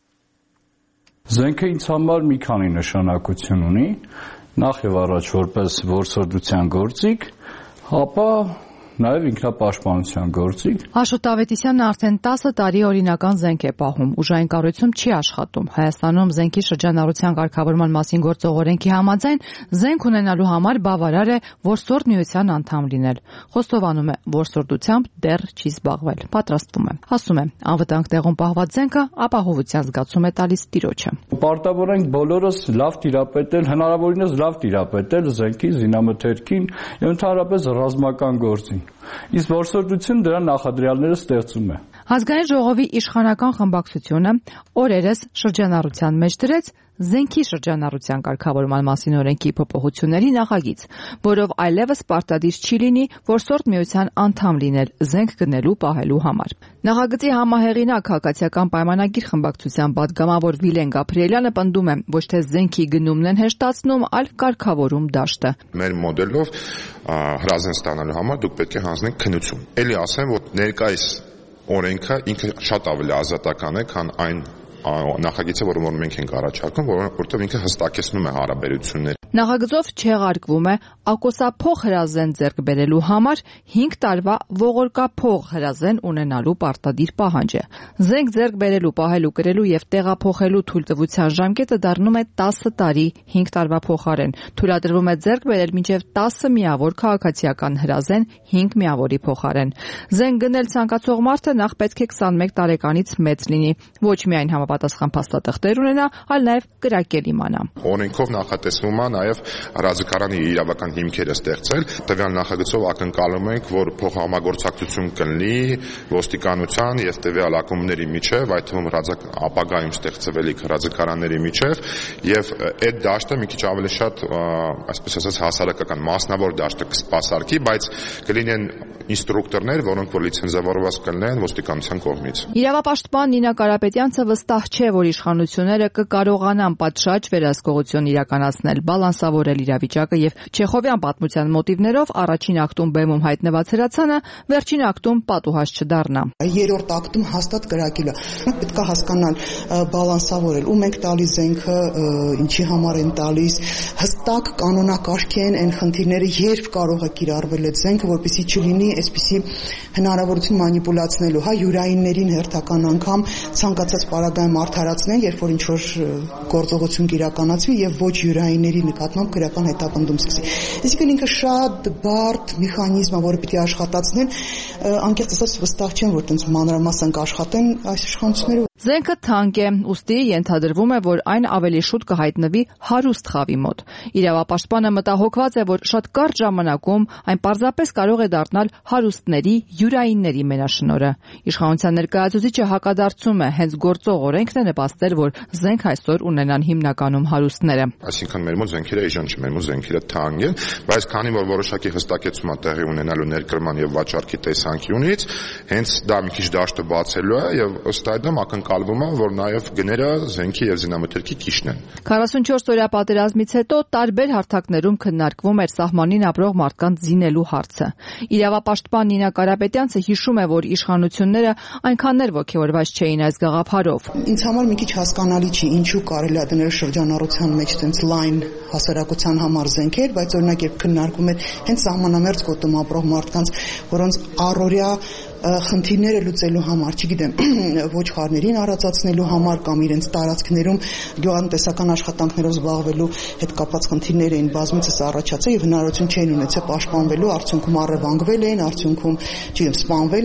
Զենքը ինձ համար մի քանի նշանակություն ունի, նախ եւ առաջ որպես որսորդության գործիք, ապա նաև ինքնապաշտպանության գործիք։ Աշոտ Ավետիսյանը արդեն տասը տարի օրինական զենք է պահում, ուժային կառույցում չի աշխատում։ Հայաստանում զենքի շրջանառության կարգավորման մասին գործող օրենքի համաձայն զենք ունենալու համար բավարար է որսորդ միության անդամ լինել։ Խոստովանում է, որսորդությամբ դեռ չի զբաղվել, պատրաստվում է։ Ասում է, անվտանգ տեղում պահված զենքը ապահովության զգացում է տալիս տիրոջը։ Պարտավոր ենք բոլորս լավ տիրապետել, հնարավորինս լավ տիրապետել զենքի, զինամթերքին եւ ընդհանրապես ռազմական գործին։ Իսկ որսորդությունը դրա նախադրյալները ստեղծում է։ Ազգային ժողովի իշխանական խմբակցությունը օրերս շրջանառության մեջ դրեց զենքի շրջանառության կարգավորման մասին օրենքի փոփոխությունների նախագիծ, որով այլևս պարտադիր չի լինի որսորդ միության անդամ լինել զենք գնելու պահելու համար։ Նախագծի համահեղինակ Հակացիական պայմանագիր խմբակցության պատգամավոր Վիլեն Գաբրիելյանը պնդում է, ոչ թե զենքի գնումն են հեշտացնում, այլ կարգավորում դաշտը։ Մեր մոդելով հրազեն ստանալու համար դուք պետք է հանձնեք քննություն։ Էլի ասեմ, որ ներկայիս օրենքը ինքը շատ ավելի ազատական է, քան այն նախագիծը, որը որ մենք ենք առաջարկում, որովհետև ինքը հստակեցնում է հարաբերությունները։ Նախագծով չեղարկվում է ակոսափող հրազեն ձեռք բերելու համար հինգ տարվա ողորկափող հրազեն ունենալու պարտադիր պահանջը։ Զենք ձեռք բերելու, պահելու, կրելու եւ տեղափոխելու թույլտվության ժամկետը դառնում է տասը տարի հինգ տարվա փոխարեն։ Թույլատրվում է ձեռք բերել մինչեւ տասը միավոր քաղաքացիական հրազեն հինգ միավորի փոխարեն։ Զենք գնել ցանկացող մարդը նախ պետք է քսանմեկ տարեկանից մեծ լինի, ոչ միայն համապատասխան փաստաթղթեր ունենա, այլ նաեւ կրակել իմանա։ Օրենքով նախատեսվում է նաև հրաձգարանի իրավական հիմքերը ստեղծել։ Տվյալ նախագծով ակնկալում ենք, որ փոխհամագործակցություն կլինի ոստիկանության եւ տվյալ ակումբների միջև, այդ թվում ապագայում ստեղծվելիք հրաձգարանների միջև, եւ այդ դաշտը մի քիչ ավելի շատ, այսպես ասած, հասարակական մասնավոր դաշտը կսպասարկի, բայց կլինեն ինստրուկտորներ, որոնք որ լիցենզավորված կլինեն ոստիկանության կողմից։ Իրավապաշտպան Նինա Կարապետյանցը վստահ չէ, որ իշխանությունները կկարողանան պատշաճ վերահսկողություն իրականացնել, բալանսավորել իրավիճակը եւ Չեխովյան պատմության մոտիվներով առաջին ակտում բեմում հայտնված հրացանը վերջին ակտում պատուհաս չդառնա։ Երրորդ ակտում հաստատ կրակելը։ Պետք է հասկանալ, բալանսավորել, ում ենք տալիս զենքը, ինչի համար են տալիս, հստակ կանոնակարգ են այն խնդիրները, երբ կարող է կիրառվել այդ զենքը, որպեսզի չլինի այսպիսի հնարավորություն մանիպուլացնելու, հա, յուրայիններին հերթական անգամ ցանկացած պարագայում արդարացնեն, երբ որ ինչ որ գործողություն կիրականացվի եւ ոչ յուրայինների նկատմամբ քրական հետապնդում սկսի։ Այսինքն ինքը շատ բարդ մեխանիզմ է, որը պիտի աշխատացնեն, անկեղծ ասած վստահ չեմ, որ տենց մանրամասն կաշխատեն այս իշխանությունները։ Զենքը թանկ է, ուստի ենթադրվում է, որ այն ավելի շուտ կհայտնվի հարուստ խավի մոտ։ Իրավապաշտպանը մտահոգված է, որ շատ կարճ ժամանակում այն պարզապես կարող է դառնալ հարուստների, յուրայինների մենաշնորհը։ Իշխանության ներկայացուցիչը հակադարձում է, հենց գործող օրենքն է նպաստել, որ զենք այսօր ունենան հիմնականում հարուստները։ Այսինքն մեր մոտ զենքերը էժան չէ, մեր մոտ զենքերը թանկ են, բայց քանի որ որոշակի հստակեցում է տեղի ունենալու ներկրման եւ վաճառքի տեսանկյունից, հենց դա մի քիչ դաշտը բացելու է եւ ըստ այդմ ակնկալվում է, որ նաեւ գները զենքի եւ զինամթերքի քիչն են։ քառասունչորս օրյա պատերազմից հետո տարբեր հարթակներում քննարկվում էր սահմանին ապրող մարդկանց զինելու հարցը։ Իրավապաշտպան Նինա Կարապետյանցը հիշում է, որ իշխանությունները այնքան էլ ոգևորված չէին այս գաղափարով։ Ինձ համար մի քիչ հասկանալի չի, ինչու կարելի է դնել շրջանառության մեջ տենց լայն հասարակության համար զենքեր, բայց օրինակ երբ քննարկում էր հենց սահմանամերձ գոտում ապրող մարդկանց, որոնց առօրյա խնդիրները լուծելու համար, չգիտեմ, ոչխարներին արածացնելու համար կամ իրենց տարածքներում գյուղատնտեսական աշխատանքներով զբաղվելու հետ կապված խնդիրներ էին բազմիցս առաջացել եւ հնարավորություն չէին ունեցել պաշտպանվելու, արդյունքում առևանգվել էին, արդյունքում, չգիտեմ, սպանվել էին։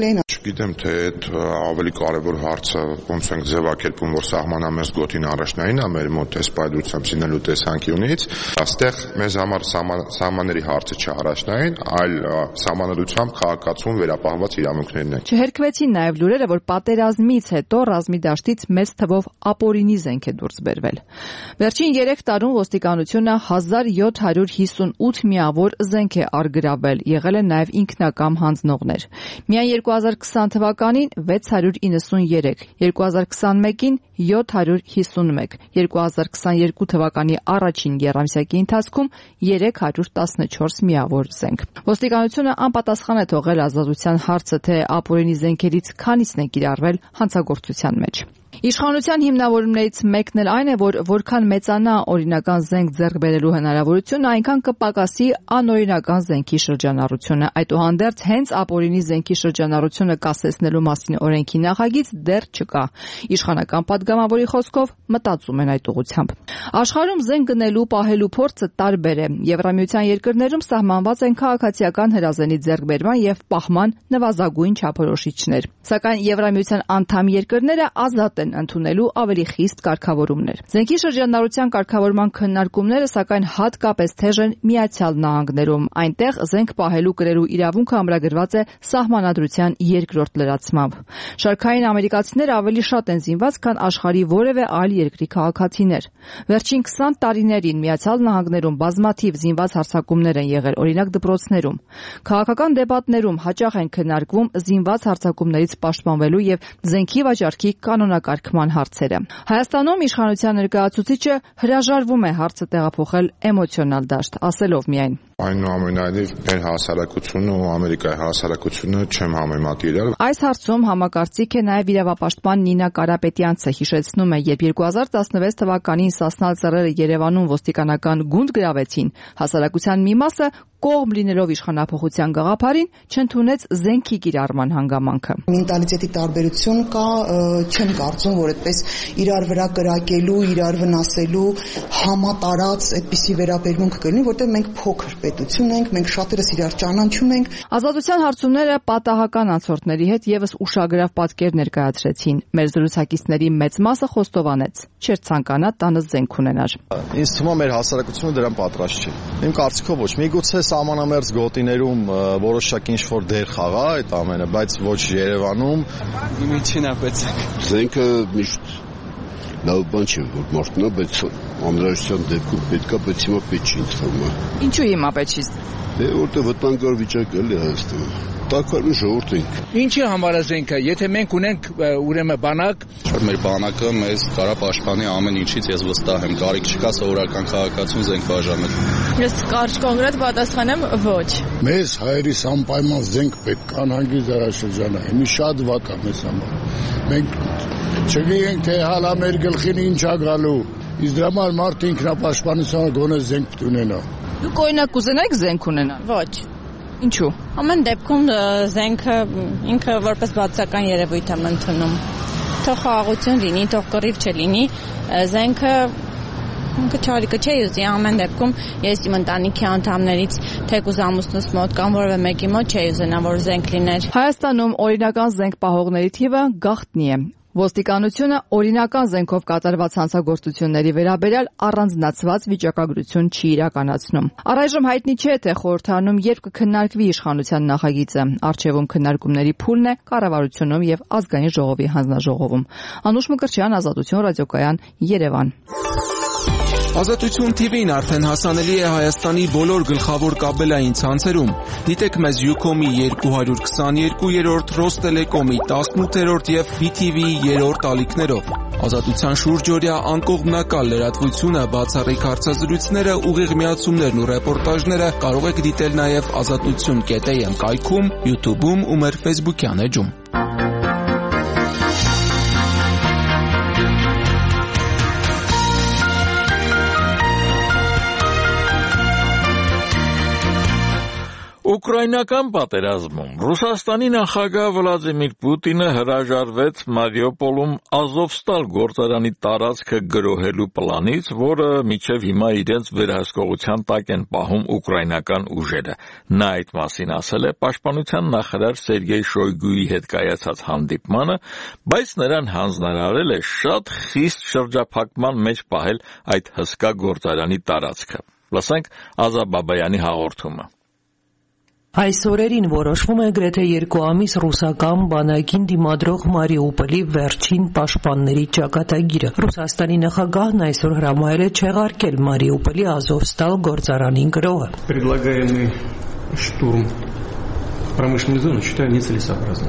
Չգիտեմ, թե այդ ավելի կարևոր հարցը ոնց ենք ձևակերպում, որ սահմանամերձ գոտին առաջնային է մեր մոտ այս պայծրությամբ սինելու տեսանկյունից, այստեղ մեզ համար սահմանների հարցը չէ առաջնային, այլ սահմանադրությամբ քաղաքացիություն վերապահված իրավունքներն են։ Չհերքվեցին նաև լուրերը, որ պատերազմից հետո ռազմի դաշտից մեծ թվով ապօրինի զենք է դուրս բերվել։ Վերջին երեք տարում ոստիկանությունը հազար յոթ հարյուր հիսունութ միավոր զենք է առգրավել, եղել են նաև ինքնակամ հանձնողներ։ Միայն երկու հազար քսան թվականին վեց հարյուր իննսունյերեք, երկու հազար քսանմեկին յոթ հարյուր հիսունմեկ, երկու հազար քսաներկու թվականի առաջին եռամսյակի ընթացքում երեք հարյուր տասնչորս միավոր զենք։ Ոստիկանությունը անպատասխան է թողել ազատության հարցը, թե ապօրինի զենքերից քանիսն է կիրառվել հանցագործության մեջ։ Իշխանության հիմնավորումներից մեկն էլ այն է, որ որքան մեծանա օրինական զենք ձեռք բերելու հնարավորությունը, այնքան կպակասի անօրինական զենքի շրջանառությունը։ Այդուհանդերձ հենց ապօրինի զենքի շրջանառությունը կասեցնելու մասին օրենքի նախագիծ դեռ չկա։ Իշխանական падգամավորի խոսքով մտածում են այդ ուղղությամբ։ Աշխարհում զենք գնելու, պահելու փորձը տարբեր է։ Եվրամիության երկրներում սահմանված են քաղաքացիական հրազենի ձեռքբերման եւ պահման նվազագույն չափորոշիչներ։ Սակայն Եվրամիության անդամ երկրները ազատ են ընդունելու ավելի խիստ կարգավորումներ։ Զենքի շրջանառության կարգավորման քննարկումները սակայն հատկապես թեժ են Միացյալ Նահանգներում։ Այնտեղ զենք պահելու կրելու իրավունքը ամրագրված է Սահմանադրության երկրորդ լրացմամբ։ Շարքային ամերիկացիները ավելի շատ են զինված, քան աշխարհի որևէ այլ երկրի քաղաքացիներ։ Վերջին քսան տարիներին Միացյալ Նահանգներում բազմաթիվ զինված հարձակումներ են եղել, օրինակ դպրոցներում։ Քաղաքական դեպատներում հաճախ են քննարկվում զինված հարձակումներից պաշտպանվելու եւ զենքի վաճառքի կանոնակարգման հարցերը։ Հայաստանում իշխանության ներկայացուցիչը հրաժարվում է հարցը տեղափոխել էմոցիոնալ դաշտ, ասելով միայն. Այնուամենայնիվ մեր հասարակությունը ու Ամերիկայի հասարակությունը չեմ համեմատիրել։ Այս հարցում համակարծիք է նաև իրավապաշտպան Նինա Կարապետյանցը, հիշեցնում է, երբ երկու հազար տասնվեց թվականին Սասնալ ծռերը Երևանում ոստիկանական գունդ գրավեցին, հասարակության մի մասը կողմ լինելով իշխանափոխության գաղափարին չընդունեց զենքի կիրառման հանգամանքը։ Մենտալիտետի տարբերություն կա, չեմ կարծում, որ այդպես իրար վրա կրակելու, իրար վնասելու համատարած այդպիսի վերաբերմունք կլինի, որտեղ մենք փոքր պետություն ենք, մենք շատերս իրար ճանաչում ենք։ Ազատության հարցումները պատահական անցորդների հետ եւս ուշագրավ պատկեր ներկայացրեցին։ Մեր զրուցակիցների մեծ մասը խոստովանեց, չէր ցանկանա տանը զենք ունենար։ Ինձ թվում է մեր հասարակությունը դրան պատրաստ չէ։ Իմ կարծիքով ոչ, միգուցե սահմանամերձ գոտիներում որոշակի ինչ-որ դեր խաղա այդ ամենը, բայց ոչ Երևանում։ Իմիջին ապեցակ։ Զենքը միշտ լավ բան չէ, որ մարդն է, բայց անհրաժեշտության դեպքում պետք է, բայց հիմա պետք չի ինձ թվում է։ Ինչու հիմա պետք չի։ Դե որտեղ վտանգավոր վիճակ էլի Հայաստանում։ Տակարն ժողովուրդ ենք։ Ինչի համար է զենքը, եթե մենք ունենք ուրեմն բանակ, մեր բանակը մեզ կարա պաշտպանի ամեն ինչից, ես վստահ եմ, կարիք չկա սովորական քաղաքացուն զենք բաժանել։ Ես կարճ կոնկրետ պատասխանեմ ոչ։ Մեզ հայերիս անպայման զենք պետք է անհանգի դարաշրջանը, մի շատ վատ է մեզ համար։ Մենք չգիտենք, թե հալա մեր գլխին ինչ է գալու, իսկ դրա համար մարդը ինքնապաշտպանության գոնե զենք պետք ունենա։ Դուք օրինակ կուզենայիք զենք ունենալ։ Ոչ։ Ինչու։ Ամեն դեպքում զենքը ինքը որպես բացական երևույթ եմ ընդունում։ Թող խաղաղություն լինի, թող կռիվ չլինի, զենքը ինքը չարիքը չէ ուզի ամեն դեպքում ես իմ ընտանիքի անդամներից թեկուզ ամուսնուս մոտ կամ որևէ մեկի մոտ չէ ուզենա որ զենք լիներ։ Հայաստանում օրինական զենք պահողների թիվը գաղտնի է։ Ոստիկանությունը օրինական զենքով կատարված հանցագործությունների վերաբերյալ առանձնացված վիճակագրություն չի իրականացնում։ Առայժմ հայտնի չէ, թե խորհրդարանում երբ կքննարկվի իշխանության նախագիծը։ Առջևում քննարկումների փուլն է կառավարությունում եւ ազգային ժողովի հանձնաժողովում։ Անուշ Մկրտչյան, Ազատություն ռադիոկայան, Երևան։ Ազատություն թի վին արդեն հասանելի է Հայաստանի բոլոր գլխավոր կաբելային ցանցերում։ Դիտեք մեզ Յուքոմի երկու հարյուր քսաներկուերորդ, Ռոստելեկոմի տասնութերորդ եւ բի թի վիի երրորդ ալիքներով։ Ազատության շուրջօրյա անկողմնակալ լրատվությունը, բացառիկ հարցազրույցները, ուղիղ միացումներն ու ռեպորտաժները կարող եք դիտել նաեւ ազատություն կետ էյ էմ կայքում, YouTube-ում ու մեր Facebook-յան էջում։ Ուկրաինական պատերազմում Ռուսաստանի նախագահ Վլադիմիր Պուտինը հրաժարվեց Մարիուպոլում Ազովստալ գործարանի տարածքը գրոհելու պլանից, որը մինչև հիմա իրենց վերահսկողության տակ են պահում ուկրաինական ուժերը։ Նա այդ մասին ասել է պաշտպանության նախարար Սերգեյ Շոյգուի հետ կայացած հանդիպմանը, բայց նրան հանձնարարել է շատ խիստ շրջափակման մեջ պահել այդ հսկա գործարանի տարածքը։ Լսենք Ազա Բաբայանի հաղորդումը։ Այս օրերին որոշվում է գրեթե երկու ամիս ռուսական բանակին դիմադրող Մարիուպոլի վերջին պաշտպանների ճակատագիրը։ Ռուսաստանի նախագահն այսօր հրամայել է չեղարկել Մարիուպոլի Ազովստալ գործարանի գրոհը։ Предлагаемый штурм промышленной зоны считаю нецелесообразным.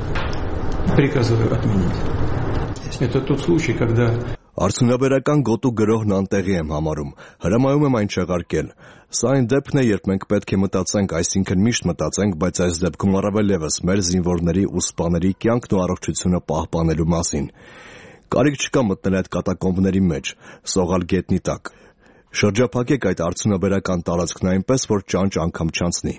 Приказываю отменить. Это тот случай, когда Արդյունաբերական գոտու գրոհն անտեղի եմ համարում, հրամայում եմ այն չեղարկել։ Սա այն դեպքն է, երբ մենք պետք է մտածենք, այսինքն միշտ մտածենք, բայց այս դեպքում առավել ևս մեր զինվորների ու սպաների կյանքն ու առողջությունը պահպանելու մասին։ Կարիք չկա մտնել այդ կատակոմբների մեջ, սողալ գետնի տակ։ Շրջափակեք այդ արդյունաբերական տարածքն այնպես, որ ճանճ անգամ չանցնի։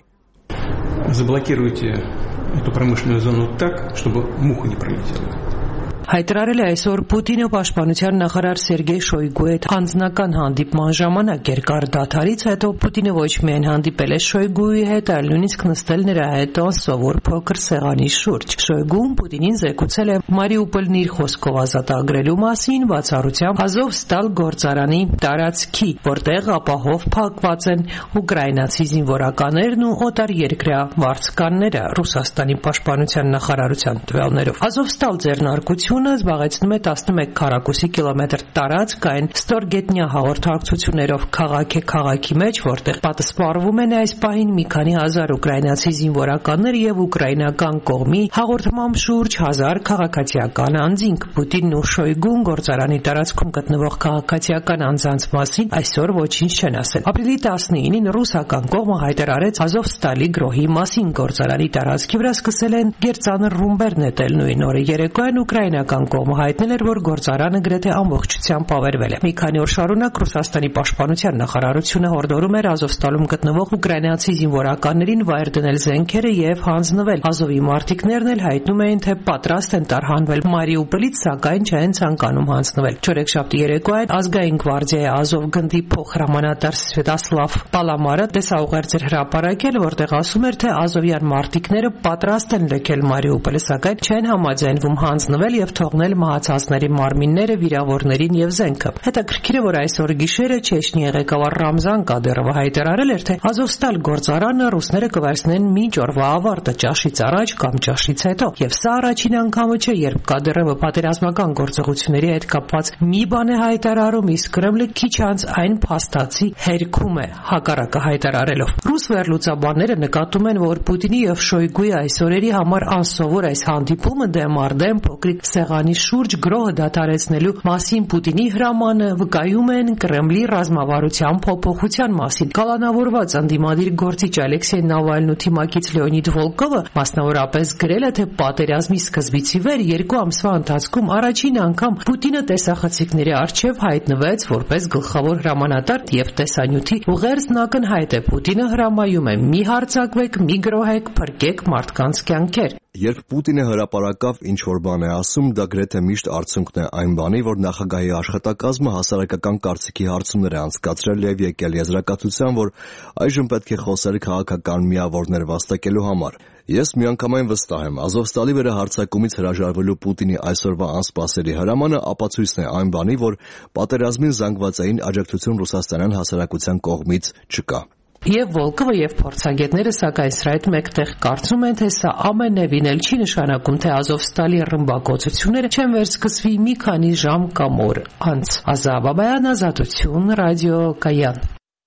Заблокируйте эту промышленную зону так, чтобы муха не пролетела. Հայտարարել է այսօր Պուտինը պաշտպանության նախարար Սերգեյ Շոյգուի հետ անձնական հանդիպման ժամանակ երկար դադարից հետո Պուտինը ոչ միայն հանդիպել է Շոյգուի հետ, այլ նույնիսկ նստել նրա հետ սովոր փոքր սեղանի շուրջ։ Շոյգուն Պուտինին զեկուցել է Մարիուպոլն իր խոսքով ազատագրելու մասին, բացառությամբ Ազովստալ գործարանի տարածքի, որտեղ ապահով փակված են ուկրաինացի զինվորականներն ու օտարերկրյա վարձկանները, Ռուսաստանի պաշտպանության նախարարության տվյալներով։ Ազովստալ ձեռնարկությունը զբաղեցնում է տասնմեկ քառակուսի կիլոմետր տարածք այն ստորգետնյա հաղորդակցություններով քաղաք է քաղաքի մեջ, որտեղ պատասպարվում են այս պահին մի քանի հազար ուկրաինացի զինվորականներ եւ ուկրաինական կողմի հաղորդմամբ շուրջ հազար քաղաքացիական անձինք։ Պուտինն ու Շոյգուն գործարանի տարածքում գտնվող քաղաքացիական անձանց մասին այսօր ոչինչ չեն ասել։ Ապրիլի տասնինին ռուսական կողմը հայտարարեց Ազովստալի գրոհի մասին։ Գործարանի տարածքի վրա սկսել են գերծանր ռումբեր նետել նույն օրը երեկոյան ուկրաինական կողմը հայտնել էր, որ գործարանը գրեթե ամբողջությամբ ավերվել է։ Մի քանի օր շարունակ Ռուսաստանի պաշտպանության նախարարությունը հորդորում էր Ազովստալում գտնվող ուկրաինացի զինվորականներին վայր դնել զենքերը եւ հանձնվել։ Ազովի մարտիկներն էլ հայտնում էին, թե պատրաստ են տարհանվել Մարիուպոլից, սակայն չեն ցանկանում հանձնվել։ Չորեքշաբթի երեկոյան ազգային գվարդիայի Ազով գնդի փոխհրամանատար Սվետոսլավ Պալամարը տեսաուղերձ էր հրապարակել, որտեղ ասում էր, թե ազովյան մարտիկները պատրաստ են լքել Մարիուպոլը, սակայն չեն համաձայնվում հանձնվել եւ թողնել մահացածների մարմինները, վիրավորներին եւ զենքը։ Հետաքրքիր է, որ այսօր գիշերը Չեչնիայի ղեկավար Ռամզան Կադիրովը հայտարարել էր, թե Ազովստալ գործարանը ռուսները կվերցնեն մինչ օրվա ավարտը, ճաշից առաջ կամ ճաշից հետո։ Եվ սա առաջին անգամը չէ, երբ Կադիրովը պատերազմական գործողությունների հետ կապված մի բան է հայտարարում, իսկ Կրեմլը քիչ անց այն փաստացի հերքում է, հակառակը հայտարարելով։ Ռուս վերլուծաբանները նկատում են, որ Պուտինի եւ Շոյգուի այսօրերի համար անսովոր այս հանդիպումը դեմ առ դեմ փոքրիկ սեղանի շուրջ գրոհը դադարեցնելու մասին Պուտինի հրամանը վկայում են Կրեմլի ռազմավարության փոփոխության մասին։ Կալանավորված ընդդիմադիր գործիչ Ալեքսեյ Նավալնու թիմակից Լեոնիդ Վոլկովը մասնավորապես գրել է, թե պատերազմի սկզբից ի վեր երկու ամսվա ընթացքում առաջին անգամ Պուտինը տեսախցիկների առջև հայտնվեց որպես գլխավոր հրամանատար եւ տեսանյութի ուղերձն ակնհայտ է։ Պուտինը հրամայում է՝ մի հարձակվեք, մի գրոհեք, փրկեք մարդկանց կյանքեր։ Երբ Պուտինը հրապարակավ ինչ-որ բան է ասում, դա գրեթե միշտ արդյունքն է այն բանի, որ նախագահի աշխատակազմը հասարակական կարծիքի հարցումներ է անցկացրել եւ եկել եզրակացության, որ այժմ պետք է խոսել քաղաքական միավորներ վաստակելու համար։ Ես միանգամայն վստահ եմ, Ազովստալի վերահարձակումից հրաժարվելու Պուտինի այսօրվա անսպասելի հրամանը ապացույցն է այն բանի, որ պատերազմին զանգվածային աջակցություն ռուսաստանյան հասարակության կողմից չկա։ Եվ Վոլկովը եւ փորձագետները սակայն սրա հետ մեկտեղ կարծում են, թե սա ամենևին էլ չի նշանակում, թե Ազովստալի ռմբակոծությունները չեն վերսկսվի մի քանի ժամ կամ օր անց։ Ազա Բաբայան, Ազատություն, Ռադիո Կայան։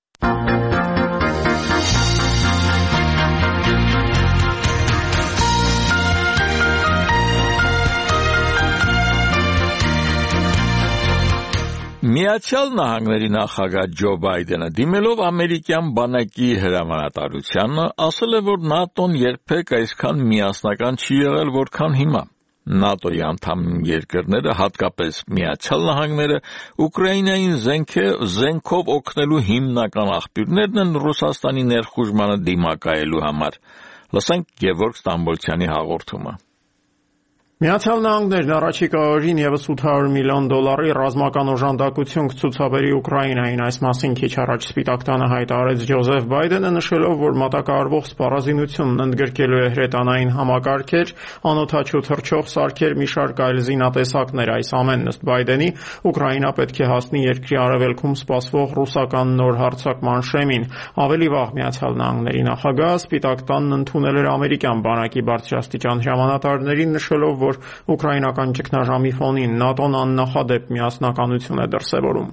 Միացյալ Նահանգների նախագահ Ջո Բայդենը դիմելով ամերիկյան բանակի հրամանատարությանը ասել է, որ ՆԱՏՕ-ն երբեք այսքան միասնական չի եղել, որքան հիմա։ ՆԱՏՕ-ի անդամ երկրները, հատկապես Միացյալ Նահանգները, Ուկրաինային զենքով օգնելու հիմնական աղբյուրներն են Ռուսաստանի ներխուժմանը դիմակայելու համար։ Լսենք Գևորգ Ստամբոլցյանի հաղորդումը։ Միացյալ Նահանգներն առաջիկա օրերին ևս ութ հարյուր միլիոն դոլարի ռազմական օժանդակություն կցուցաբերի Ուկրաինային, այս մասին քիչ առաջ Սպիտակ տանը հայտարարեց Ջոզեֆ Բայդենը, նշելով, որ մատակարարվող սպառազինությունն ընդգրկելու է հրետանային համակարգեր, անօդաչու թռչող սարքեր, մի շարք այլ զինատեսակներ։ Այս ամենն ըստ Բայդենի Ուկրաինա պետք է հասնի երկրի արևելքում սպասվող ռուսական նոր հարձակման շեմին։ Ավելի վաղ Միացյալ Նահանգների նախագահ Սպիտակ տանն ընդունել էր ամերիկյան բանակի բարձրաստիճան հրամանատարներին, նշելով, որ ուկրաինական ճգնաժամի ֆոնին ՆԱՏՕ-ն աննախադեպ միասնականություն է դրսևորում։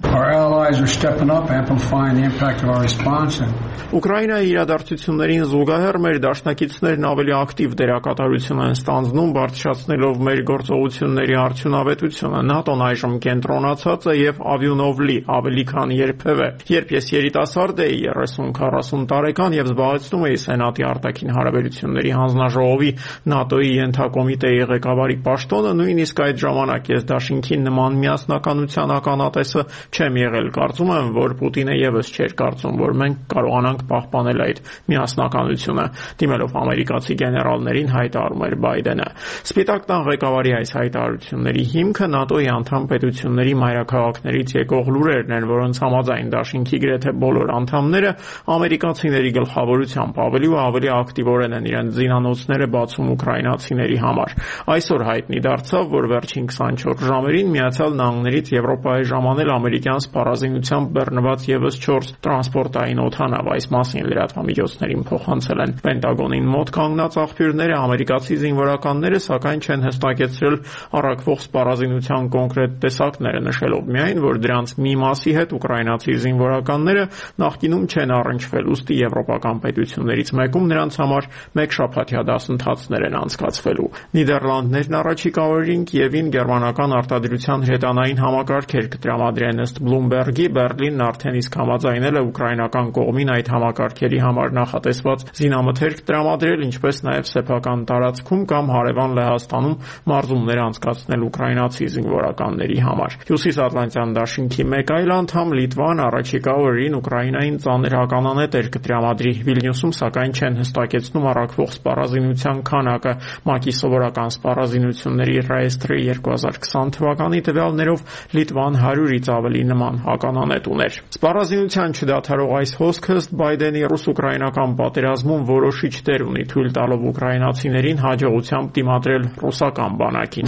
Ուկրաինայի իրադարձություններին զուգահեռ մեր դաշնակիցներն ավելի ակտիվ դերակատարություն են ստանձնում, բարձրացնելով մեր գործողությունների արդյունավետությունը։ ՆԱՏՕ-ն այժմ կենտրոնացած է եւ ավյունով լի, ավելի քան երբևէ։ Երբ ես երիտասարդ էի երեսուն քառասուն տարեկան եւ զբաղեցնում էի Սենատի արտաքին հարաբերությունների հանձնաժողովի ՆԱՏՕ-ի ենթակոմիտեի ղեկավարի պաշտոնը, նույնիսկ այդ ժամանակ ես դաշինքի նման միասնականության ականատեսը չեմ եղել։ Կարծում եմ, որ Պուտինը եւս չէր կարծում, որ մենք կարողանանք պահպանել այդ միասնականությունը, դիմելով ամերիկացի գեներալներին հայտարարում էր Բայդենը։ Սպիտակ տան ղեկավարի այս հայտարարությունների հիմքը ՆԱՏՕ-ի անդամ պետությունների մայրաքաղաքներից եկող լուրերն են, որոնց համաձայն դաշինքի գրեթե բոլոր անդամները ամերիկացիների գլխավորությամբ ավելի ու ավելի ակտիվորեն են իրենց զինանոցները բացում ուկրաինացիների համար։ Այսօր հայտնի դարձավ, որ վերջին քսանչորս ժամերին Միացյալ Նահանգներից Եվրոպայի ժամանել ամերիկյան սպառազինությամբ բեռնված ևս չորս տրանսպորտային օդանավ։ Այս մասին լրատվամիջոցներին փոխանցել են Պենտագոնին մոտ կանգնած աղբյուրները, ամերիկացի զինվորականները սակայն չեն հստակեցրել առաքվող սպառազինության կոնկրետ տեսակները, նշելով միայն, որ դրանց մի մասի հետ ուկրաինացի զինվորականները նախկինում չեն առնչվել, ուստի եվրոպական պետություններից մեկում նրանց համար մեկ շաբաթյա դասընթացներ են անցկացվելու։ Նիդերլանդներն առաջիկա օրերին Կիևին գերմանական արտադրության հրետանային համակարգեր կտրամադրեն ըստ Bloomberg-ի, Բեռլինն արդեն իսկ համաձայնել է ուկրաինական կողմին այդ համակարգերի համար նախատեսված զինամթերք տրամադրել, ինչպես նաև սեփական տարածքում կամ հարևան Լեհաստանում մարզումներ անցկացնել ուկրաինացի զինվորականների համար։ Հյուսիսատլանտյան դաշինքի մեկ այլ անդամ Լիտվան առաջիկա օրերին Ուկրաինային ծանր հականանետեր կտրամադրի։ Վիլնյուսում սակայն չեն հստակեցնում առաքվող սպառազինության քանակը։ ՄԱԿ-ի սովորական սպառազինությունների ռեեստրի երկու հազար քսան թվականի տվյալներով Լիտվան հարյուրից ավելի նման հականանետ ուներ։ Սպառազինության չդադարող այս հոսքը ըստ Բայդենի ռուս-ուկրաինական պատերազմում որոշիչ դեր ունի, թույլ տալով ուկրաինացիներին հաջողությամբ դիմադրել ռուսական բանակին։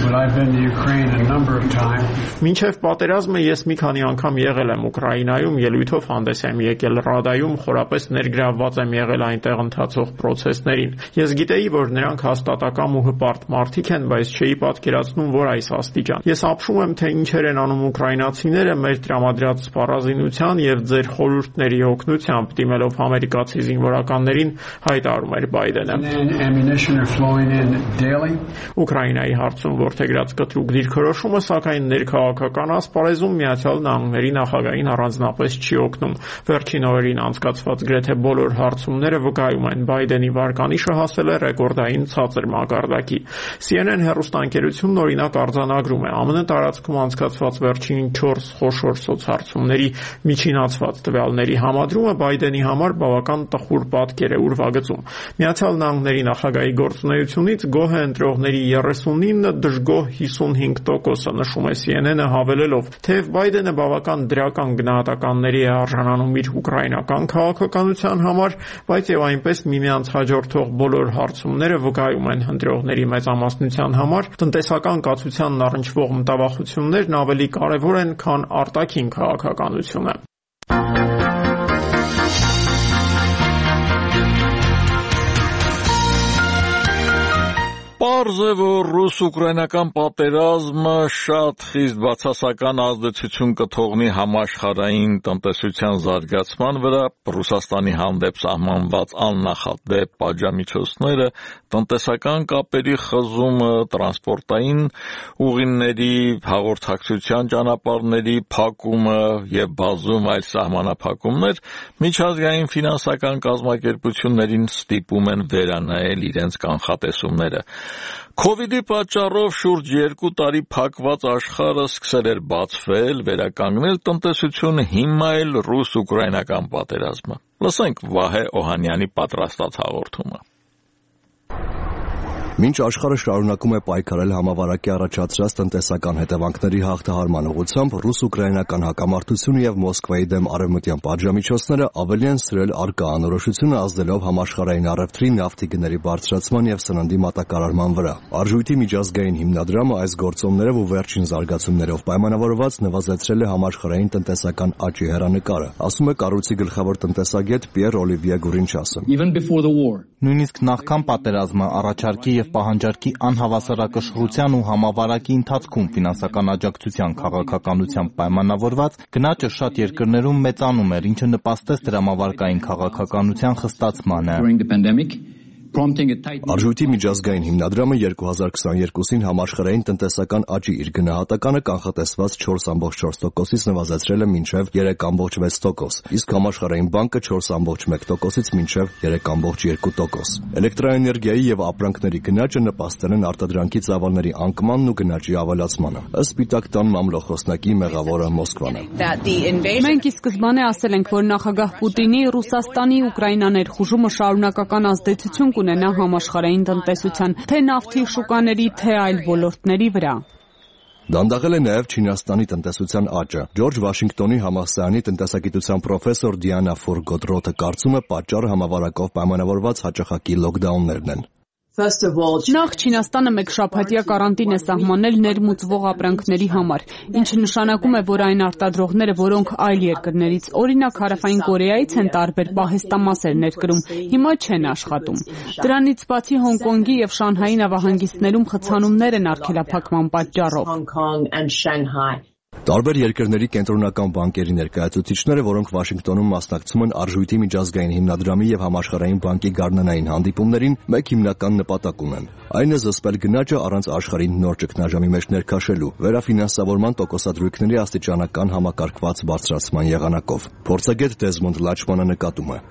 Մինչև պատերազմը ես մի քանի անգամ եղել եմ Ուկրաինայում, ելույթով հանդես եմ եկել Ռադայում, խորապես ներգրավված եմ եղել այնտեղ ընթացող պրոցեսներին։ Ես գիտեի, որ նրանք հաստատակամ ու հպարտ մարդիկ են, բայց չէի պատկերացնում, որ այս աստիճան։ Ես ապշում եմ, թե ինչեր են անում ուկրաինացիները մեր տրամադրած սպառազինության եւ ձեր խորհուրդների օգնությամբ, դիմելով ամերիկացի զինվորականներին, հայտարարում էր Բայդենը։ Ուկրաինայի հարցում որդեգրած կտրուկ դիրքորոշումը, սակայն ներքաղաքական ասպարեզում Միացյալ Նահանգների նախագահին առանձնապես չի օգնում։ Վերջին օրերին անցկացված գրեթե բոլոր հարցումները վկայում են, Բայդենի վարկանիշը հասել է ռեկորդային ցածր մակարդակի։ C N N հեռուստաընկերությունն օրինակ արձանագրում է, ԱՄՆ տարածքում անցկացված վերջին չորս խոշոր սոցհարցումների միջինացված տվյալների համադրումը Բայդենի համար բավական տխուր պատկեր է ուրվագծում։ Միացյալ Նահանգների նախագահի գործունեությունից գոհ է ընտրողների երեսունինը, դժգոհ հիսունհինգ տոկոսը, նշում է C N N-ը հավելելով, թեև Բայդենը բավական դրական գնահատականների է արժանանում իր ուկրաինական քաղաքականության համար, բայց եւ այնպես միմյանց հաջորդող բոլոր հարցումները վկայում են ընտրողների մեծամասնության համար տնտեսական կացությանն առնչվող մտավախություններն ավելի կարևոր են, քան արտաքին քաղաքականությունը։ Պարզ է, որ ռուս-ուկրաինական պատերազմը շատ խիստ բացասական ազդեցություն կթողնի համաշխարհային տնտեսության զարգացման վրա, Ռուսաստանի հանդեպ սահմանված աննախադեպ պատժամիջոցները, տնտեսական կապերի խզումը, տրանսպորտային ուղիների, հաղորդակցության ճանապարհների փակումը եւ բազում այլ սահմանափակումներ միջազգային ֆինանսական կազմակերպություններին ստիպում են վերանայել իրենց կանխատեսումները։ Քովիդի պատճառով շուրջ երկու տարի փակված աշխարհը սկսել էր բացվել, վերականգնել տնտեսությունը, հիմա էլ ռուս-ուկրաինական պատերազմը։ Լսենք Վահե Օհանյանի պատրաստած հաղորդումը։ Մինչ աշխարհը շարունակում է պայքարել համավարակի առաջացրած տնտեսական հետևանքների հաղթահարման ուղղությամբ, ռուս-ուկրաինական հակամարտությունը եւ Մոսկվայի դեմ արևմտյան պատժամիջոցները ավելի են սրել առկա անորոշությունը, ազդելով համաշխարհային առևտրի, նավթի գների բարձրացման եւ սննդի մատակարարման վրա։ Արժույթի միջազգային հիմնադրամը այս գործոններով ու վերջին զարգացումներով պայմանավորված նվազեցրել է համաշխարհային տնտեսական աճի հեռանկարը, ասում է կառույցի գլխավոր տնտեսագետ Պիեր Օլիվիե Գուրինչասը։ Նույնիսկ նախքան պատերազմը առաջարկի եւ պահանջարկի անհավասարակշռության ու համավարակի ընթացքում ֆինանսական աջակցության քաղաքականությամբ պայմանավորված գնաճը շատ երկրներում մեծանում էր, ինչը նպաստեց դրամավարկային քաղաքականության խստացմանը։ Արժույթի միջազգային հիմնադրամը երկու հազար քսաներկուսին համաշխարհային տնտեսական աճի իր գնահատականը կանխատեսված չորս կόμma չորս տոկոսից նվազեցրել է մինչև երեք կόμma վեց տոկոս, իսկ համաշխարհային բանկը չորս կόμma մեկ տոկոսից մինչև երեք կόμma երկու տոկոս։ Էլեկտրաէներգիայի եւ ապրանքների գնաճը նպաստել են արտադրանքի ծավալների անկմանն ու գնաճի ավելացմանը, ըստ Սպիտակ տան մամլոխոսնակի մեղավորը Մոսկվան է։ Մենք ի սկզբանե ասել ենք, որ նախագահ Պուտինի Ռուսաստանի Ուկրաինա ներխուժումը շարունակական ազդեցություն կունենա համաշխարհային տնտեսության, թե նավթի շուկաների, թե այլ ոլորտների վրա։ Դանդաղել է նաև Չինաստանի տնտեսության աճը։ Ջորջ Վաշինգտոնի համալսարանի տնտեսագիտության պրոֆեսոր Դիանա Ֆուրգոտրոթը կարծում է պատճառը համավարակով պայմանավորված հաճախակի լոկդաուններն են։ Նախ Չինաստանը մեկ շաբաթյա կարանտին է սահմանել ներմուծվող ապրանքների համար, ինչը նշանակում է, որ այն արտադրողները, որոնք այլ երկրներից, օրինակ Հարավային Կորեայից են տարբեր պահեստամասեր ներկրում, հիմա չեն աշխատում։ Դրանից բացի Հոնկոնգի եւ Շանհայի նավահանգիստներում խցանումներ են արգելափակման պատճառով։ Տարբեր երկրների կենտրոնական բանկերի ներկայացուցիչները, որոնք Վաշինգտոնում մասնակցում են Արժույթի միջազգային հիմնադրամի եւ Համաշխարհային բանկի գարնանային հանդիպումներին, մեկ հիմնական նպատակ ունեն։ Այն է զսպել գնաճը առանց աշխարհին նոր ճգնաժամի մեջ ներքաշելու, վերաֆինանսավորման տոկոսադրույքների աստիճանական համակարգված բարձրացման եղանակով։ Փորձագետ Դեզմոնդ Լաչմանը նկատում է.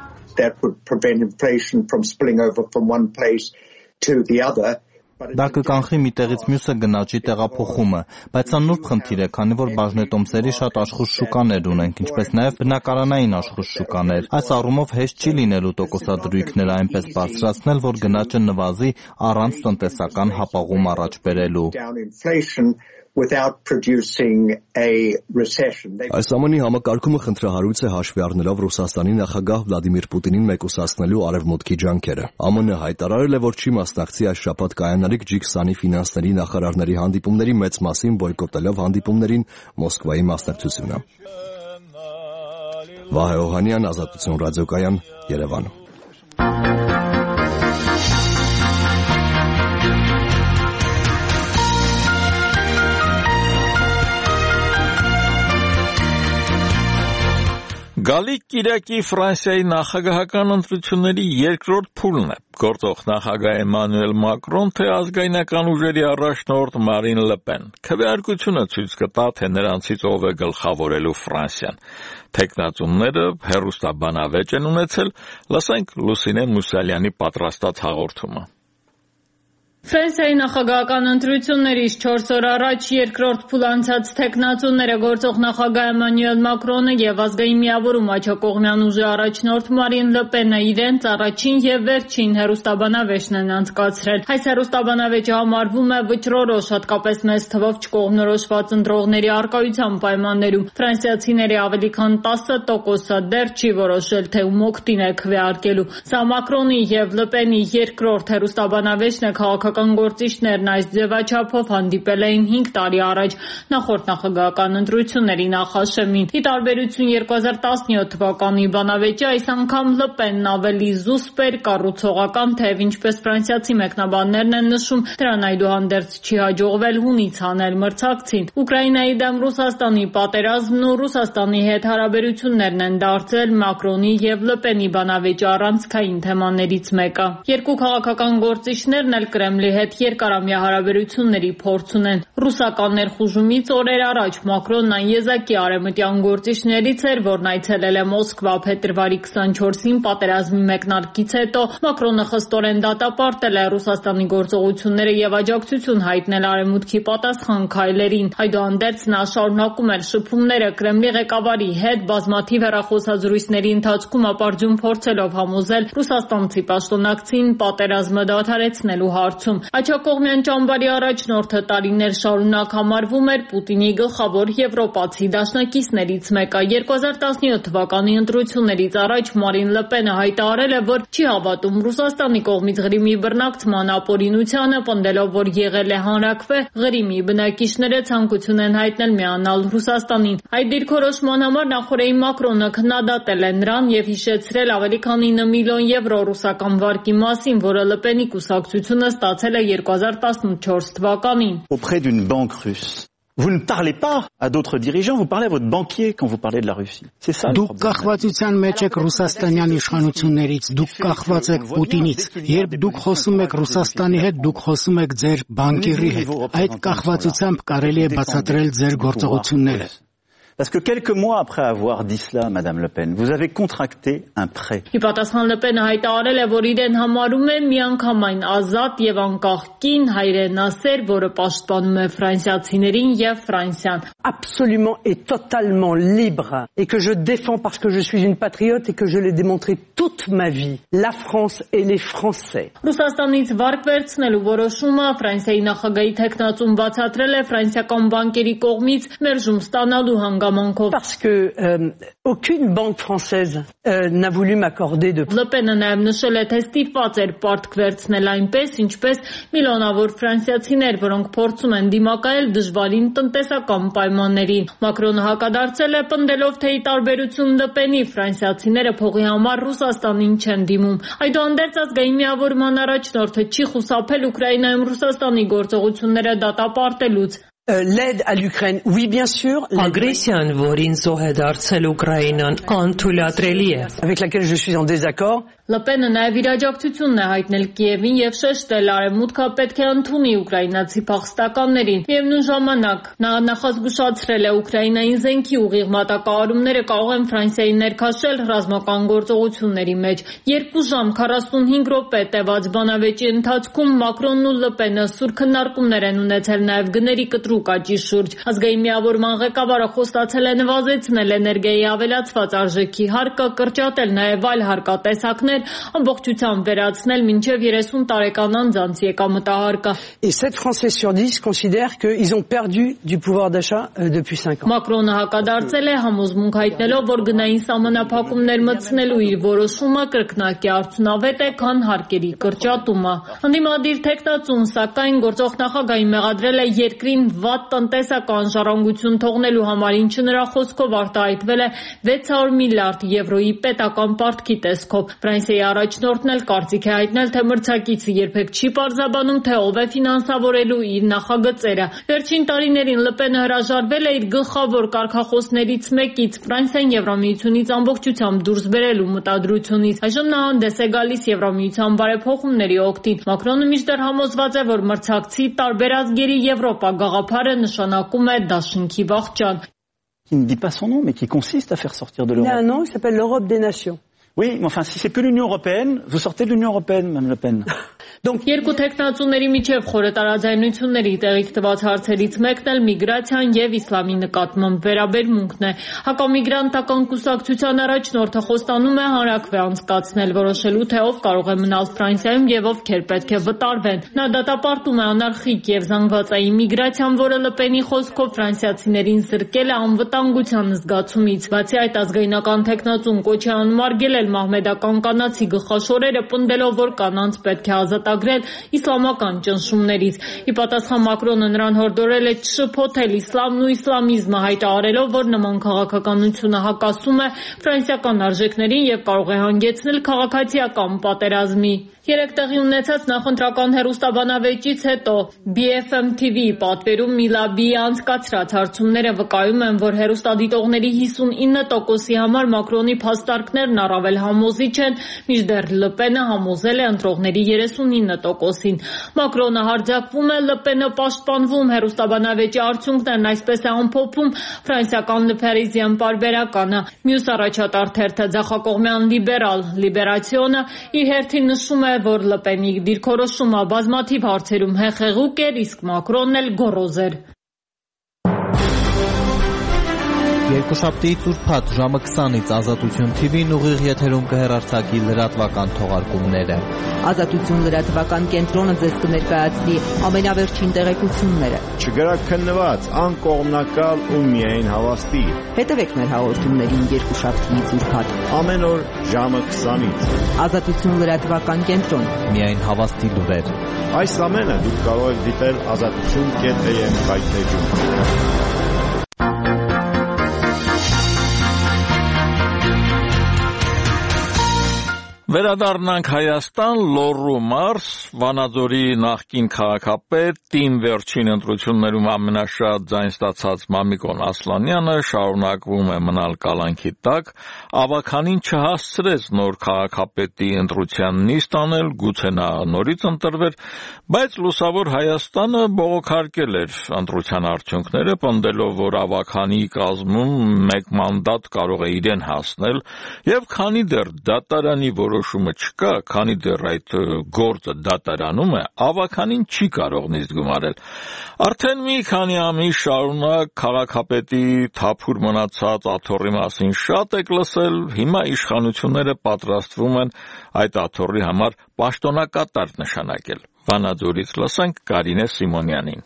Դա կկանխի մի տեղից մյուսը գնաճի տեղափոխումը, բայց սա նուրբ խնդիր է, քանի որ բաժնետոմսերի շատ աշխույժ շուկաներ ունենք, ինչպես նաև բնակարանային աշխույժ շուկաներ։ Այս առումով հեշտ չի լինելու տոկոսադրույքները այնպես բարձրացնել, որ գնաճը նվազի առանց տնտեսական հապաղում առաջ բերելու։ Այս ամենի համակարգումը խնդրահարույց է հաշվի առնելով Ռուսաստանի նախագահ Վլադիմիր Պուտինին մեկուսացնելու արևմուտքի ջանքերը։ ԱՄՆ հայտարարել է, որ չի մասնակցի այս շաբաթ կայանալիք ջի քսանի ֆինանսների նախարարների հանդիպումների մեծ մասին, բոյկոտելով հանդիպումներին Մոսկվայի մասնակցությունը։ Վահե Օհանյան, Ազատություն ռադիոկայան, Երևան։ Գալիք կիրակի Ֆրանսիայի նախագահական ընտրությունների երկրորդ փուլն է։ Գործող նախագահ Էմանուել Մակրոն, թե ազգայնական ուժերի առաջնորդ Մարին Լը Պեն։ Քվեարկությունը ցույց կտա, թե նրանցից ով է գլխավորելու Ֆրանսիան։ Թեկնածուները հեռուստաբանավեճ են ունեցել, լսենք Լուսինե Մուսալյանի պատրաստած հաղորդումը։ Ֆրանսիայի նախագահական ընտրություններից չորս օր առաջ երկրորդ փուլ անցած թեկնածուները գործող նախագահ Էմանուել Մակրոնը եւ ազգային միավորում աջակողմյան ուժի առաջնորդ Մարին Լը Պենը իրենց առաջին եւ վերջին հեռուստաբանավեճն են անցկացրել։ Այս հեռուստաբանավեճը համարվում է վճռորոշ, հատկապես մեծ թվով չկողմնորոշված ընտրողների առկայության պայմաններում։ Ֆրանսիացիների ավելի քան տասը տոկոսը դեռ չի որոշել, թե ում օգտին է քվեարկելու։ Սա Մակրոնի եւ Լը Պենի երկրորդ հեռուստաբանավեճն է քաղաք գործիչներն այս ձևաչափով հանդիպել էին հինգ տարի առաջ նախորդ նախագահական ընտրությունների նախաշեմին։ Ի տարբերություն երկու հազար տասնյոթ թվականի բանավեճի, այս անգամ Լը Պենն ավելի զուսպ էր, կառուցողական թեև, ինչպես ֆրանսիացի մեկնաբաններն են նշում, դրան այդուհանդերձ չի հաջողվել հունից հանել մրցակցին։ Ուկրաինայի դեմ Ռուսաստանի պատերազմն ու Ռուսաստանի հետ հարաբերություններն են դարձել Մակրոնի եւ Լը Պենի բանավեճի առանցքային թեմաներից մեկը։ Երկու քաղաքական գործիչներն էլ Կրեմլի Կրեմլի հետ երկարամյա հարաբերությունների փորձ ունեն։ Ռուսական ներխուժումից օրեր առաջ Մակրոնն այն եզակի արևմտյան գործիչներից էր, որն այցելել է Մոսկվա փետրվարի քսանչորսին պատերազմի մեկնարկից հետո։ Մակրոնը խստորեն դատապարտել է Ռուսաստանի գործողությունները եւ աջակցություն հայտնել Արևմուտքի պատասխան քայլերին։ Այդուհանդերձ նա շարունակում էր շփումները Կրեմլի ղեկավարի հետ, բազմաթիվ հեռախոսազրույցների ընթացքում ապարդյուն փորձելով համոզել ռուսաստանցի պաշտոնակցին պատերազմը դադարեցնելու հարցում։ Աջակողմյան ճամբարի առաջնորդը տարիներ շարունակ համարվում էր Պուտինի գլխավոր եվրոպացի դաշնակիցներից մեկը։ երկու հազար տասնյոթ թվականի ընտրություններից առաջ Մարին Լը Պենը հայտարարել է, որ չի հավատում Ռուսաստանի կողմից Ղրիմի բռնակցման ապօրինությանը, պնդելով, որ եղել է հանրաքվե, Ղրիմի բնակիչները ցանկություն են հայտնել միանալ Ռուսաստանին։ Այդ դիրքորոշման համար նախորդին Մակրոնը քննադատել է նրան եւ հիշեցրել ավելի քան ինը միլիոն եվրո ռուսական վարկի մասին, որը Լը Պենի կուսակցությունը ստացել է երկու հազար տասնչորս թվականին։ Auprès d'une banque russe. Vous ne parlez pas à d'autres dirigeants, vous parlez à votre banquier quand vous parlez de la Russie. C'est ça. Դուք կախվածության մեջ եք ռուսաստանյան իշխանություններից, դուք կախված եք Պուտինից։ Երբ դուք խոսում եք Ռուսաստանի հետ, դուք խոսում եք ձեր բանկիրի հետ։ Այդ կախվածությամբ կարելի է բացատրել ձեր գործողությունները։ Parce que quelques mois après avoir dit cela, Madame Le Pen, vous avez contracté un prêt. Ի պատասխան Լը Պենը հայտարարել է, որ իրեն համարում է միանգամայն ազատ եւ անկախ կին հայրենասեր, որը պաշտպանում է ֆրանսիացիներին եւ Ֆրանսիան։ Absolument et totalement libre et que je défends parce que je suis une patriote et que je l'ai démontré toute ma vie. La France et les Français. Ռուսաստանից վարկ վերցնելու որոշումը Ֆրանսիայի նախագահի թեկնածուն բացատրել է ֆրանսիական բանկերի կողմից մերժում ստանալու հանգամանքով։ Parce que euh, aucune banque française euh, n'a voulu m'accorder de. Լը Պենը նաև նշել է, թե ստիպված էր պարտք վերցնել այնպես, ինչպես միլիոնավոր ֆրանսիացիներ, որոնք փորձում են դիմակայել դժվարին տնտեսական պայմաններին։ Մակրոնը հակադարձել է, պնդելով, թե ի տարբերություն Լը Պենի ֆրանսիացիները փողի համար Ռուսաստանին չեն դիմում։ Այդուհանդերձ ազգային միավորման առաջնորդը չի խուսափել Ուկրաինայում Ռուսաստանի գործողությունները դատապարտելուց։ L'aide à l'Ukraine, oui bien sûr. Ագրեսիան, որին զոհ է դարձել Ուկրաինան, անթույլատրելի է։ Avec laquelle je suis en désaccord. Լը Պենը նաև իր աջակցությունն է հայտնել Կիևին եւ շեշտել արևմուտքը պետք է ընդունի ուկրաինացի փախստականներին։ Միևնույն ժամանակ նա նախազգուշացրել է Ուկրաինային զենքի ուղիղ մատակարարումները կարող են Ֆրանսիայի ներքաշել ռազմական գործողությունների մեջ։ երկու ժամ քառասունհինգ րոպե տևած բանավեճի ընթացքում Մակրոնն ու Լը Պենը սուր քննարկումներ են ունեցել նաև գների կտրուկ աճի շուրջ։ Ազգային միավորման ղեկավարը խոստացել է նվազեցնել էներգիայի ավելացված արժեքի հարկը, կրճատել նաև այլ հարկատեսակներ, ամբողջությամբ վերացնել մինչև երեսուն տարեկան անձանց եկամտահարկը։ Et sept Français sur dix considèrent qu'ils ont perdu du pouvoir d'achat euh, depuis cinq ans. Մակրոնը հակադարձել է համոզմունք հայտնելով, որ գնային սահմանափակումներ մտցնելու իր որոշումը կրկնակի արդյունավետ է, քան հարկերի կրճատումը։ Ընդդիմադիր թեկնածուն, սակայն գործող նախագահին մեղադրել է երկրին վատ տնտեսական ժառանգություն թողնելու համար, ինչը նրա խոսքով արտահայտվել է վեց հարյուր միլիարդ եվրոյի պետական պարտքի տեսքով։ Ֆրանսիայի առաջնորդն էլ կարծիք է հայտնել, թե մրցակիցը երբեք չի պարզաբանում, թե ով է ֆինանսավորելու իր նախագծերը։ Վերջին տարիներին Լը Պենը հրաժարվել է իր գլխավոր կարգախոսներից մեկից՝ Ֆրանսիան Եվրամիությունից ամբողջությամբ դուրս բերելու մտադրությունից։ Այժմ նա հանդես է գալիս Եվրամիության բարեփոխումների օգտին։ Մակրոնը մինչդեռ համոզված է, որ մրցակցի տարբեր ազգերի Եվրոպա գաղափարը նշանակում է դաշինքի վախճան։ Qui ne dit pas son nom, mais qui consiste à faire sortir de l'Europe. Il y a un nom, il s'appelle l'Europe des nations. Oui, mais enfin, si c'est plus l'Union européenne, vous sortez de l'Union européenne, Mme Le Pen. Donc երկու տեխնացուների միջև խորը տարաձայնությունների տեղիք տված հարցերից մեկն էլ միգրացիան եւ իսլամի նկատմամբ վերաբերմունքն է։ Հակամիգրանտական կուսակցության առաջնորդը խոստանում է հանրաքվե անցկացնել, որոշելու թե ով կարող է մնալ Ֆրանսիայում եւ ովքեր պետք է վտարվեն։ Նա դատապարտում է անարխիկ եւ զանգվածային միգրացիան, որը Լը Պենի խոսքով ֆրանսիացիներին զրկել է անվտանգության զգացումից։ Բացի այդ, ազգայնական տեխնացուն կոչ է անմարգել մահմեդական կանացի գլխաշորերը, պնդելով, որ կանանց պետք է ազատագրել իսլամական ճնշումներից։ Ի պատասխան Մակրոնը նրան հորդորել է չշփոթել իսլամն ու իսլամիզմը, հայտարարելով, որ նման քաղաքականությունը հակասում է ֆրանսիական արժեքներին եւ կարող է հանգեցնել քաղաքացիական պատերազմի։ Երեք տեղի ունեցած նախընտրական հեռուստաբանավեճից հետո B F M T V պատվերում Միլաբի անցկացրած հարցումները վկայում են, որ հեռուստադիտողների հիսունինը տոկոսի համար Մակրոնի փաստարկներն առավել համոզիչ են, մինչդեռ Լը Պենը համոզել է ընտրողների երեսունինը տոկոսին։ Մակրոնը հարձակվում է, Լը Պենը պաշտպանվում, հեռուստաբանավեճի արդյունքներն այսպես է ամփոփում ֆրանսիական Le Parisien պարբերականը։ Մյուս առաջատար թերթը ձախակողմյան լիբերալ Լիբերացիոնը իր հերթին նշում է, որ Լը Պենի դիրքորոշումը բազմաթիվ հարցերում հեղեղուկ էր, իսկ Մակրոնն էլ գոռոզ էր։ Երկուշաբթիից ուրբաթ ժամը քսանից Ազատություն T V-ն ուղիղ եթերում կհեռարձակի լրատվական թողարկումները։ Ազատություն լրատվական կենտրոնը ձեզ կներկայացնի ամենավերջին տեղեկությունները։ Չգրաքննված, անկողմնակալ ու միայն հավաստի։ Հետևեք մեր հաղորդումներին երկուշաբթիից ուրբաթ ամեն օր ժամը քսանից։ Ազատություն լրատվական կենտրոն, միայն հավաստի լուրեր։ Այս ամենը դուք կարող եք դիտել ազատություն.am կայքեջում։ Վերադառնանք Հայաստան, Լոռու մարզ, Վանաձորի նախկին քաղաքապետ, տիմ վերջին ընտրություններում ամենաշատ ձայն ստացած Մամիկոն Ասլանյանը շարունակվում է մնալ կալանքի տակ, ավականին չհասցրեց նոր քաղաքապետի ընտրության նիստ անել, գուցե նա նորից ընտրվեր, բայց լուսավոր Հայաստանը բողոքարկել էր ընտրության արդյունքները, պնդելով, որ ավականի կազմում մեկ մանդատ կարող է իրեն հասնել, եւ քանի դեռ դատարանի որոշումը չկա, քանի դեռ այդ գործը դատարանում է, ավականին չի կարող նիստ գումարել։ Արդեն մի քանի ամիս շարունակ քաղաքապետի թափուր մնացած աթոռի մասին շատ եք լսել, հիմա իշխանությունները պատրաստվում են այդ աթոռի համար պաշտոնակատար նշանակել։ Վանաձորից լսենք Կարինե Սիմոնյանին։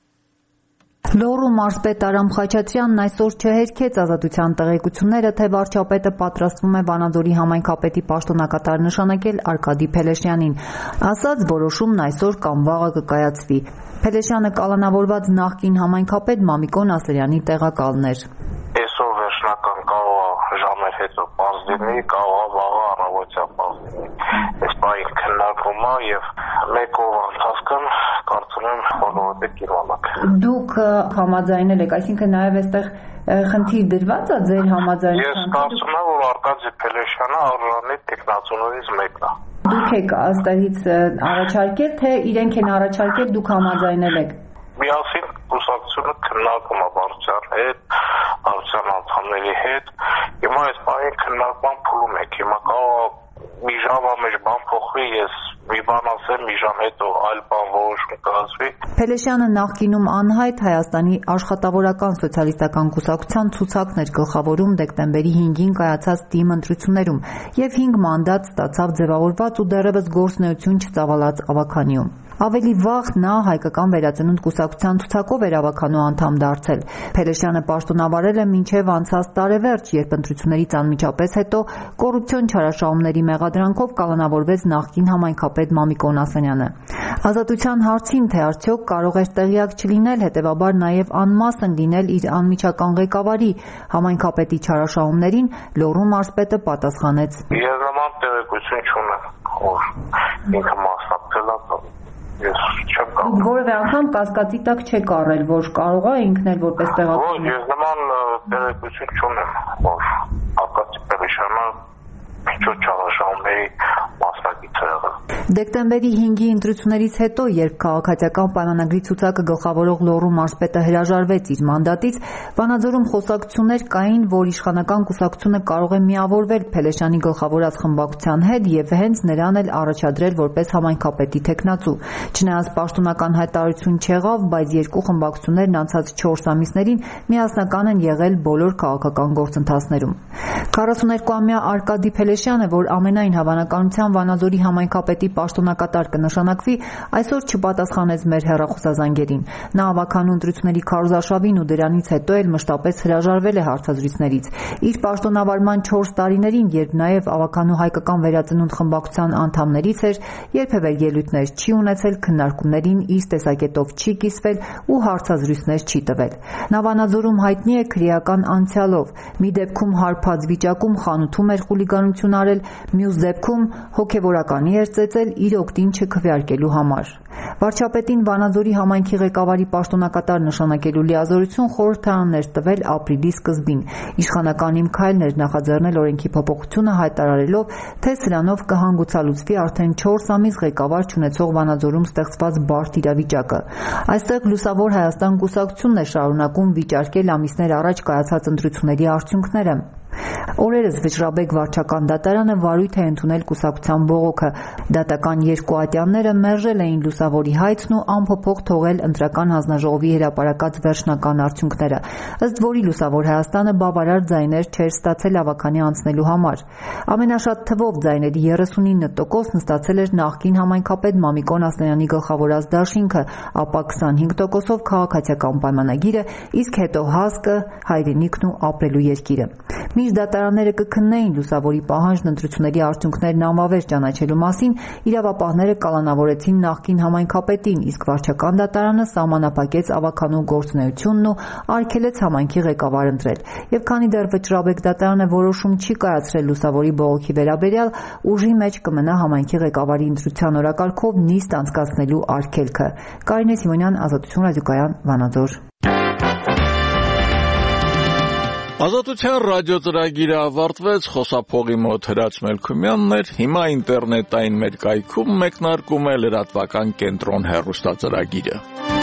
Լոռու մարզպետ Արամ Խաչատրյանն այսօր չհերքեց Ազատության տեղեկությունները, թե վարչապետը պատրաստվում է Վանաձորի համայնքապետի պաշտոնակատար նշանակել Արկադի Փելեշյանին։ Ասաց, որոշումն այսօր կամ վաղը կկայացվի։ Փելեշյանը կալանավորված նախկին համայնքապետ Մամիկոն Ասլյանի տեղակալն էր։ Այսօր վերջնական կարող է ժամեր հետո պարզ լինի, կարող է վաղը առավոտյան պարզ լինի։ Այս բանի քննարկվում է եւ մեկ օր ընթացքում կարծում եմ բոլորը կիմանաք։ Դուք համաձայնել եք, այսինքն նաև այստեղ խնդիր դրված է ձեր համաձայնության։ Ես կարծում եմ, որ Արկադի Փելեշյանը առնի տեխնացուներից մեկն է։ Դուք եք այստեղից առաջարկել, թե իրենք են առաջարկել, դուք համաձայնել եք։ Միասին կուսակցությունը քննարկում է վարչության հետ, վարչության անդամների հետ։ Հիմա այս բանի քննարկման փուլում եք։ Հիմա կարող մի ժամվա մեջ բան փոխվի, ես մի բան ասեմ, մի ժամ հետո այլ բան որոշում կայացվի։ Փելեշյանը նախկինում անհայտ Հայաստանի աշխատավորական սոցիալիստական կուսակցության ցուցակն էր գլխավորում դեկտեմբերի հինգին կայացած տիմ ընտրություններում եւ հինգ մանդատ ստացավ ձևավորված ու դեռևս գործնեություն չծավալած ավականիում։ Ավելի վաղ նա հայկական վերածնունդ կուսակցության ցուցակով էր ավականու անդամ դարձել։ Փելեշյանը պաշտոնավարել է մինչև անցած տարեվերջ, երբ ընտրություններից անմիջապես հետո կոռուպցիոն չարաշահումների մեղադրանքով կալանավորվեց նախկին համայնքապետ Մամիկոն Ասլյանը։ Ազատության հարցին, թե արդյոք կարող էր տեղյակ չլինել, հետևաբար նաև անմասն լինել իր անմիջական ղեկավարի համայնքապետի չարաշահումներին, Լոռու մարզպետը պատասխանեց. Ես նման տեղեկություն չունեմ, որ ինքը մասնակցել է։ Ես չեմ կարող։ Որևէ անգամ կասկածի տակ չեք առել, որ կարող է ինքն էլ որպես տեղեկություն։ Ոչ, ես նման տեղեկություն չունեմ, որ Արկադի Փելեշյանը միջոց չարաշահումների մասնակից է եղել։ Դեկտեմբերի հինգի ընտրություններից հետո, երբ քաղաքացիական պայմանագրի ցուցակը գլխավորող Լոռու մարզպետը հրաժարվեց իր մանդատից, Վանաձորում խոսակցություններ կային, որ իշխանական կուսակցությունը կարող է միավորվել Փելեշյանի գլխավորած խմբակցության հետ եւ հենց նրան էլ առաջադրել որպես համայնքապետի թեկնածու։ Չնայած պաշտոնական հայտարարություն չեղավ, բայց երկու խմբակցություններն անցած չորս ամիսներին միասնական են եղել բոլոր քաղաքական գործընթացներում։ քառասուներկուամյա Արկադի Փելեշյանը, որ ամենայն հավանականությամբ Վանաձորի համայնքապետի պաշտոնակատար կնշանակվի, այսօր չպատասխանեց մեր հեռախոսազանգերին։ Նա ավականու ընտրությունների քարոզարշավին ու դրանից հետո էլ մշտապես հրաժարվել է հարցազրույցներից։ Իր պաշտոնավարման չորս տարիներին, երբ նաև ավականու հայկական վերածնունդ խմբակցության անդամներից էր, երբևէ ելույթներ չի ունեցել, քննարկումներին իր տեսակետով չի կիսվել ու հարցազրույցներ չի տվել։ Նա Վանաձորում հայտնի է քրեական անցյալով։ Մի դեպքում հարբած վիճակում խանութում էր խուլիգանություն արել, մյուս դեպքում հոգևորականի էր ծեծել ստեղծել իր օգտին չքվեարկելու համար։ Վարչապետին Վանաձորի համայնքի ղեկավարի պաշտոնակատար նշանակելու լիազորություն խորհրդարաններ տվել ապրիլի սկզբին։ Իշխանական իմ քայլն էր նախաձեռնել օրենքի փոփոխությունը հայտարարելով, թե սրանով կհանգուցալուծվի արդեն չորս ամիս ղեկավար չունեցող Վանաձորում ստեղծված բարդ իրավիճակը։ Այստեղ Լուսավոր Հայաստան կուսակցությունն է շարունակում վիճարկել ամիսներ առաջ կայացած ընտրությունների արդյունքները։ Օրերս Վճռաբեկ վարչական դատարանը վարույթ է ընդունել կուսակցության բողոքը։ Դատական երկու ատյանները մերժել էին Լուսավորի հայցն ու անփոփոխ թողել ընտրական հանձնաժողովի հրապարակած վերջնական արդյունքները, ըստ որի Լուսավոր Հայաստանը բավարար ձայներ չէր ստացել ավագանի անցնելու համար։ Ամենաշատ թվով ձայների երեսունինը տոկոսն ստացել էր նախկին համայնքապետ Մամիկոն Ասլանյանի գլխավորած դաշինքը, ապա քսանհինգ տոկոսով քաղաքացիական պայմանագիրը, իսկ հետո ՀԱԶԿ-ը, Հայրենիքն ու Ապրելու երկիրը։ Մինչ դատարանները կքննեին Լուսավորի պահանջն ընտրությունների արդյունքներն անվավեր ճանաչելու մասին, իրավապահները կալանավորեցին նախկին համայնքապետին, իսկ վարչական դատարանը սահմանափակեց ավագանու գործունեությունն ու արգելեց համայնքի ղեկավար ընտրել։ Եվ քանի դեռ Վճռաբեկ դատարանը որոշում չի կայացրել Լուսավորի բողոքի վերաբերյալ, ուժի մեջ կմնա համայնքի ղեկավարի ընտրության օրակարգով նիստ անցկացնելու արգելքը։ Կարինե Սիմոնյան, Ազատություն ռադիոկայան, Վանաձոր։ Ազատության ռադիոծրագիրը ավարտվեց, խոսափողի մոտ Հրաչ Մելքումյանն էր, հիմա ինտերնետային մեր կայքում մեկնարկում է լրատվական կենտրոն հեռուստածրագիրը։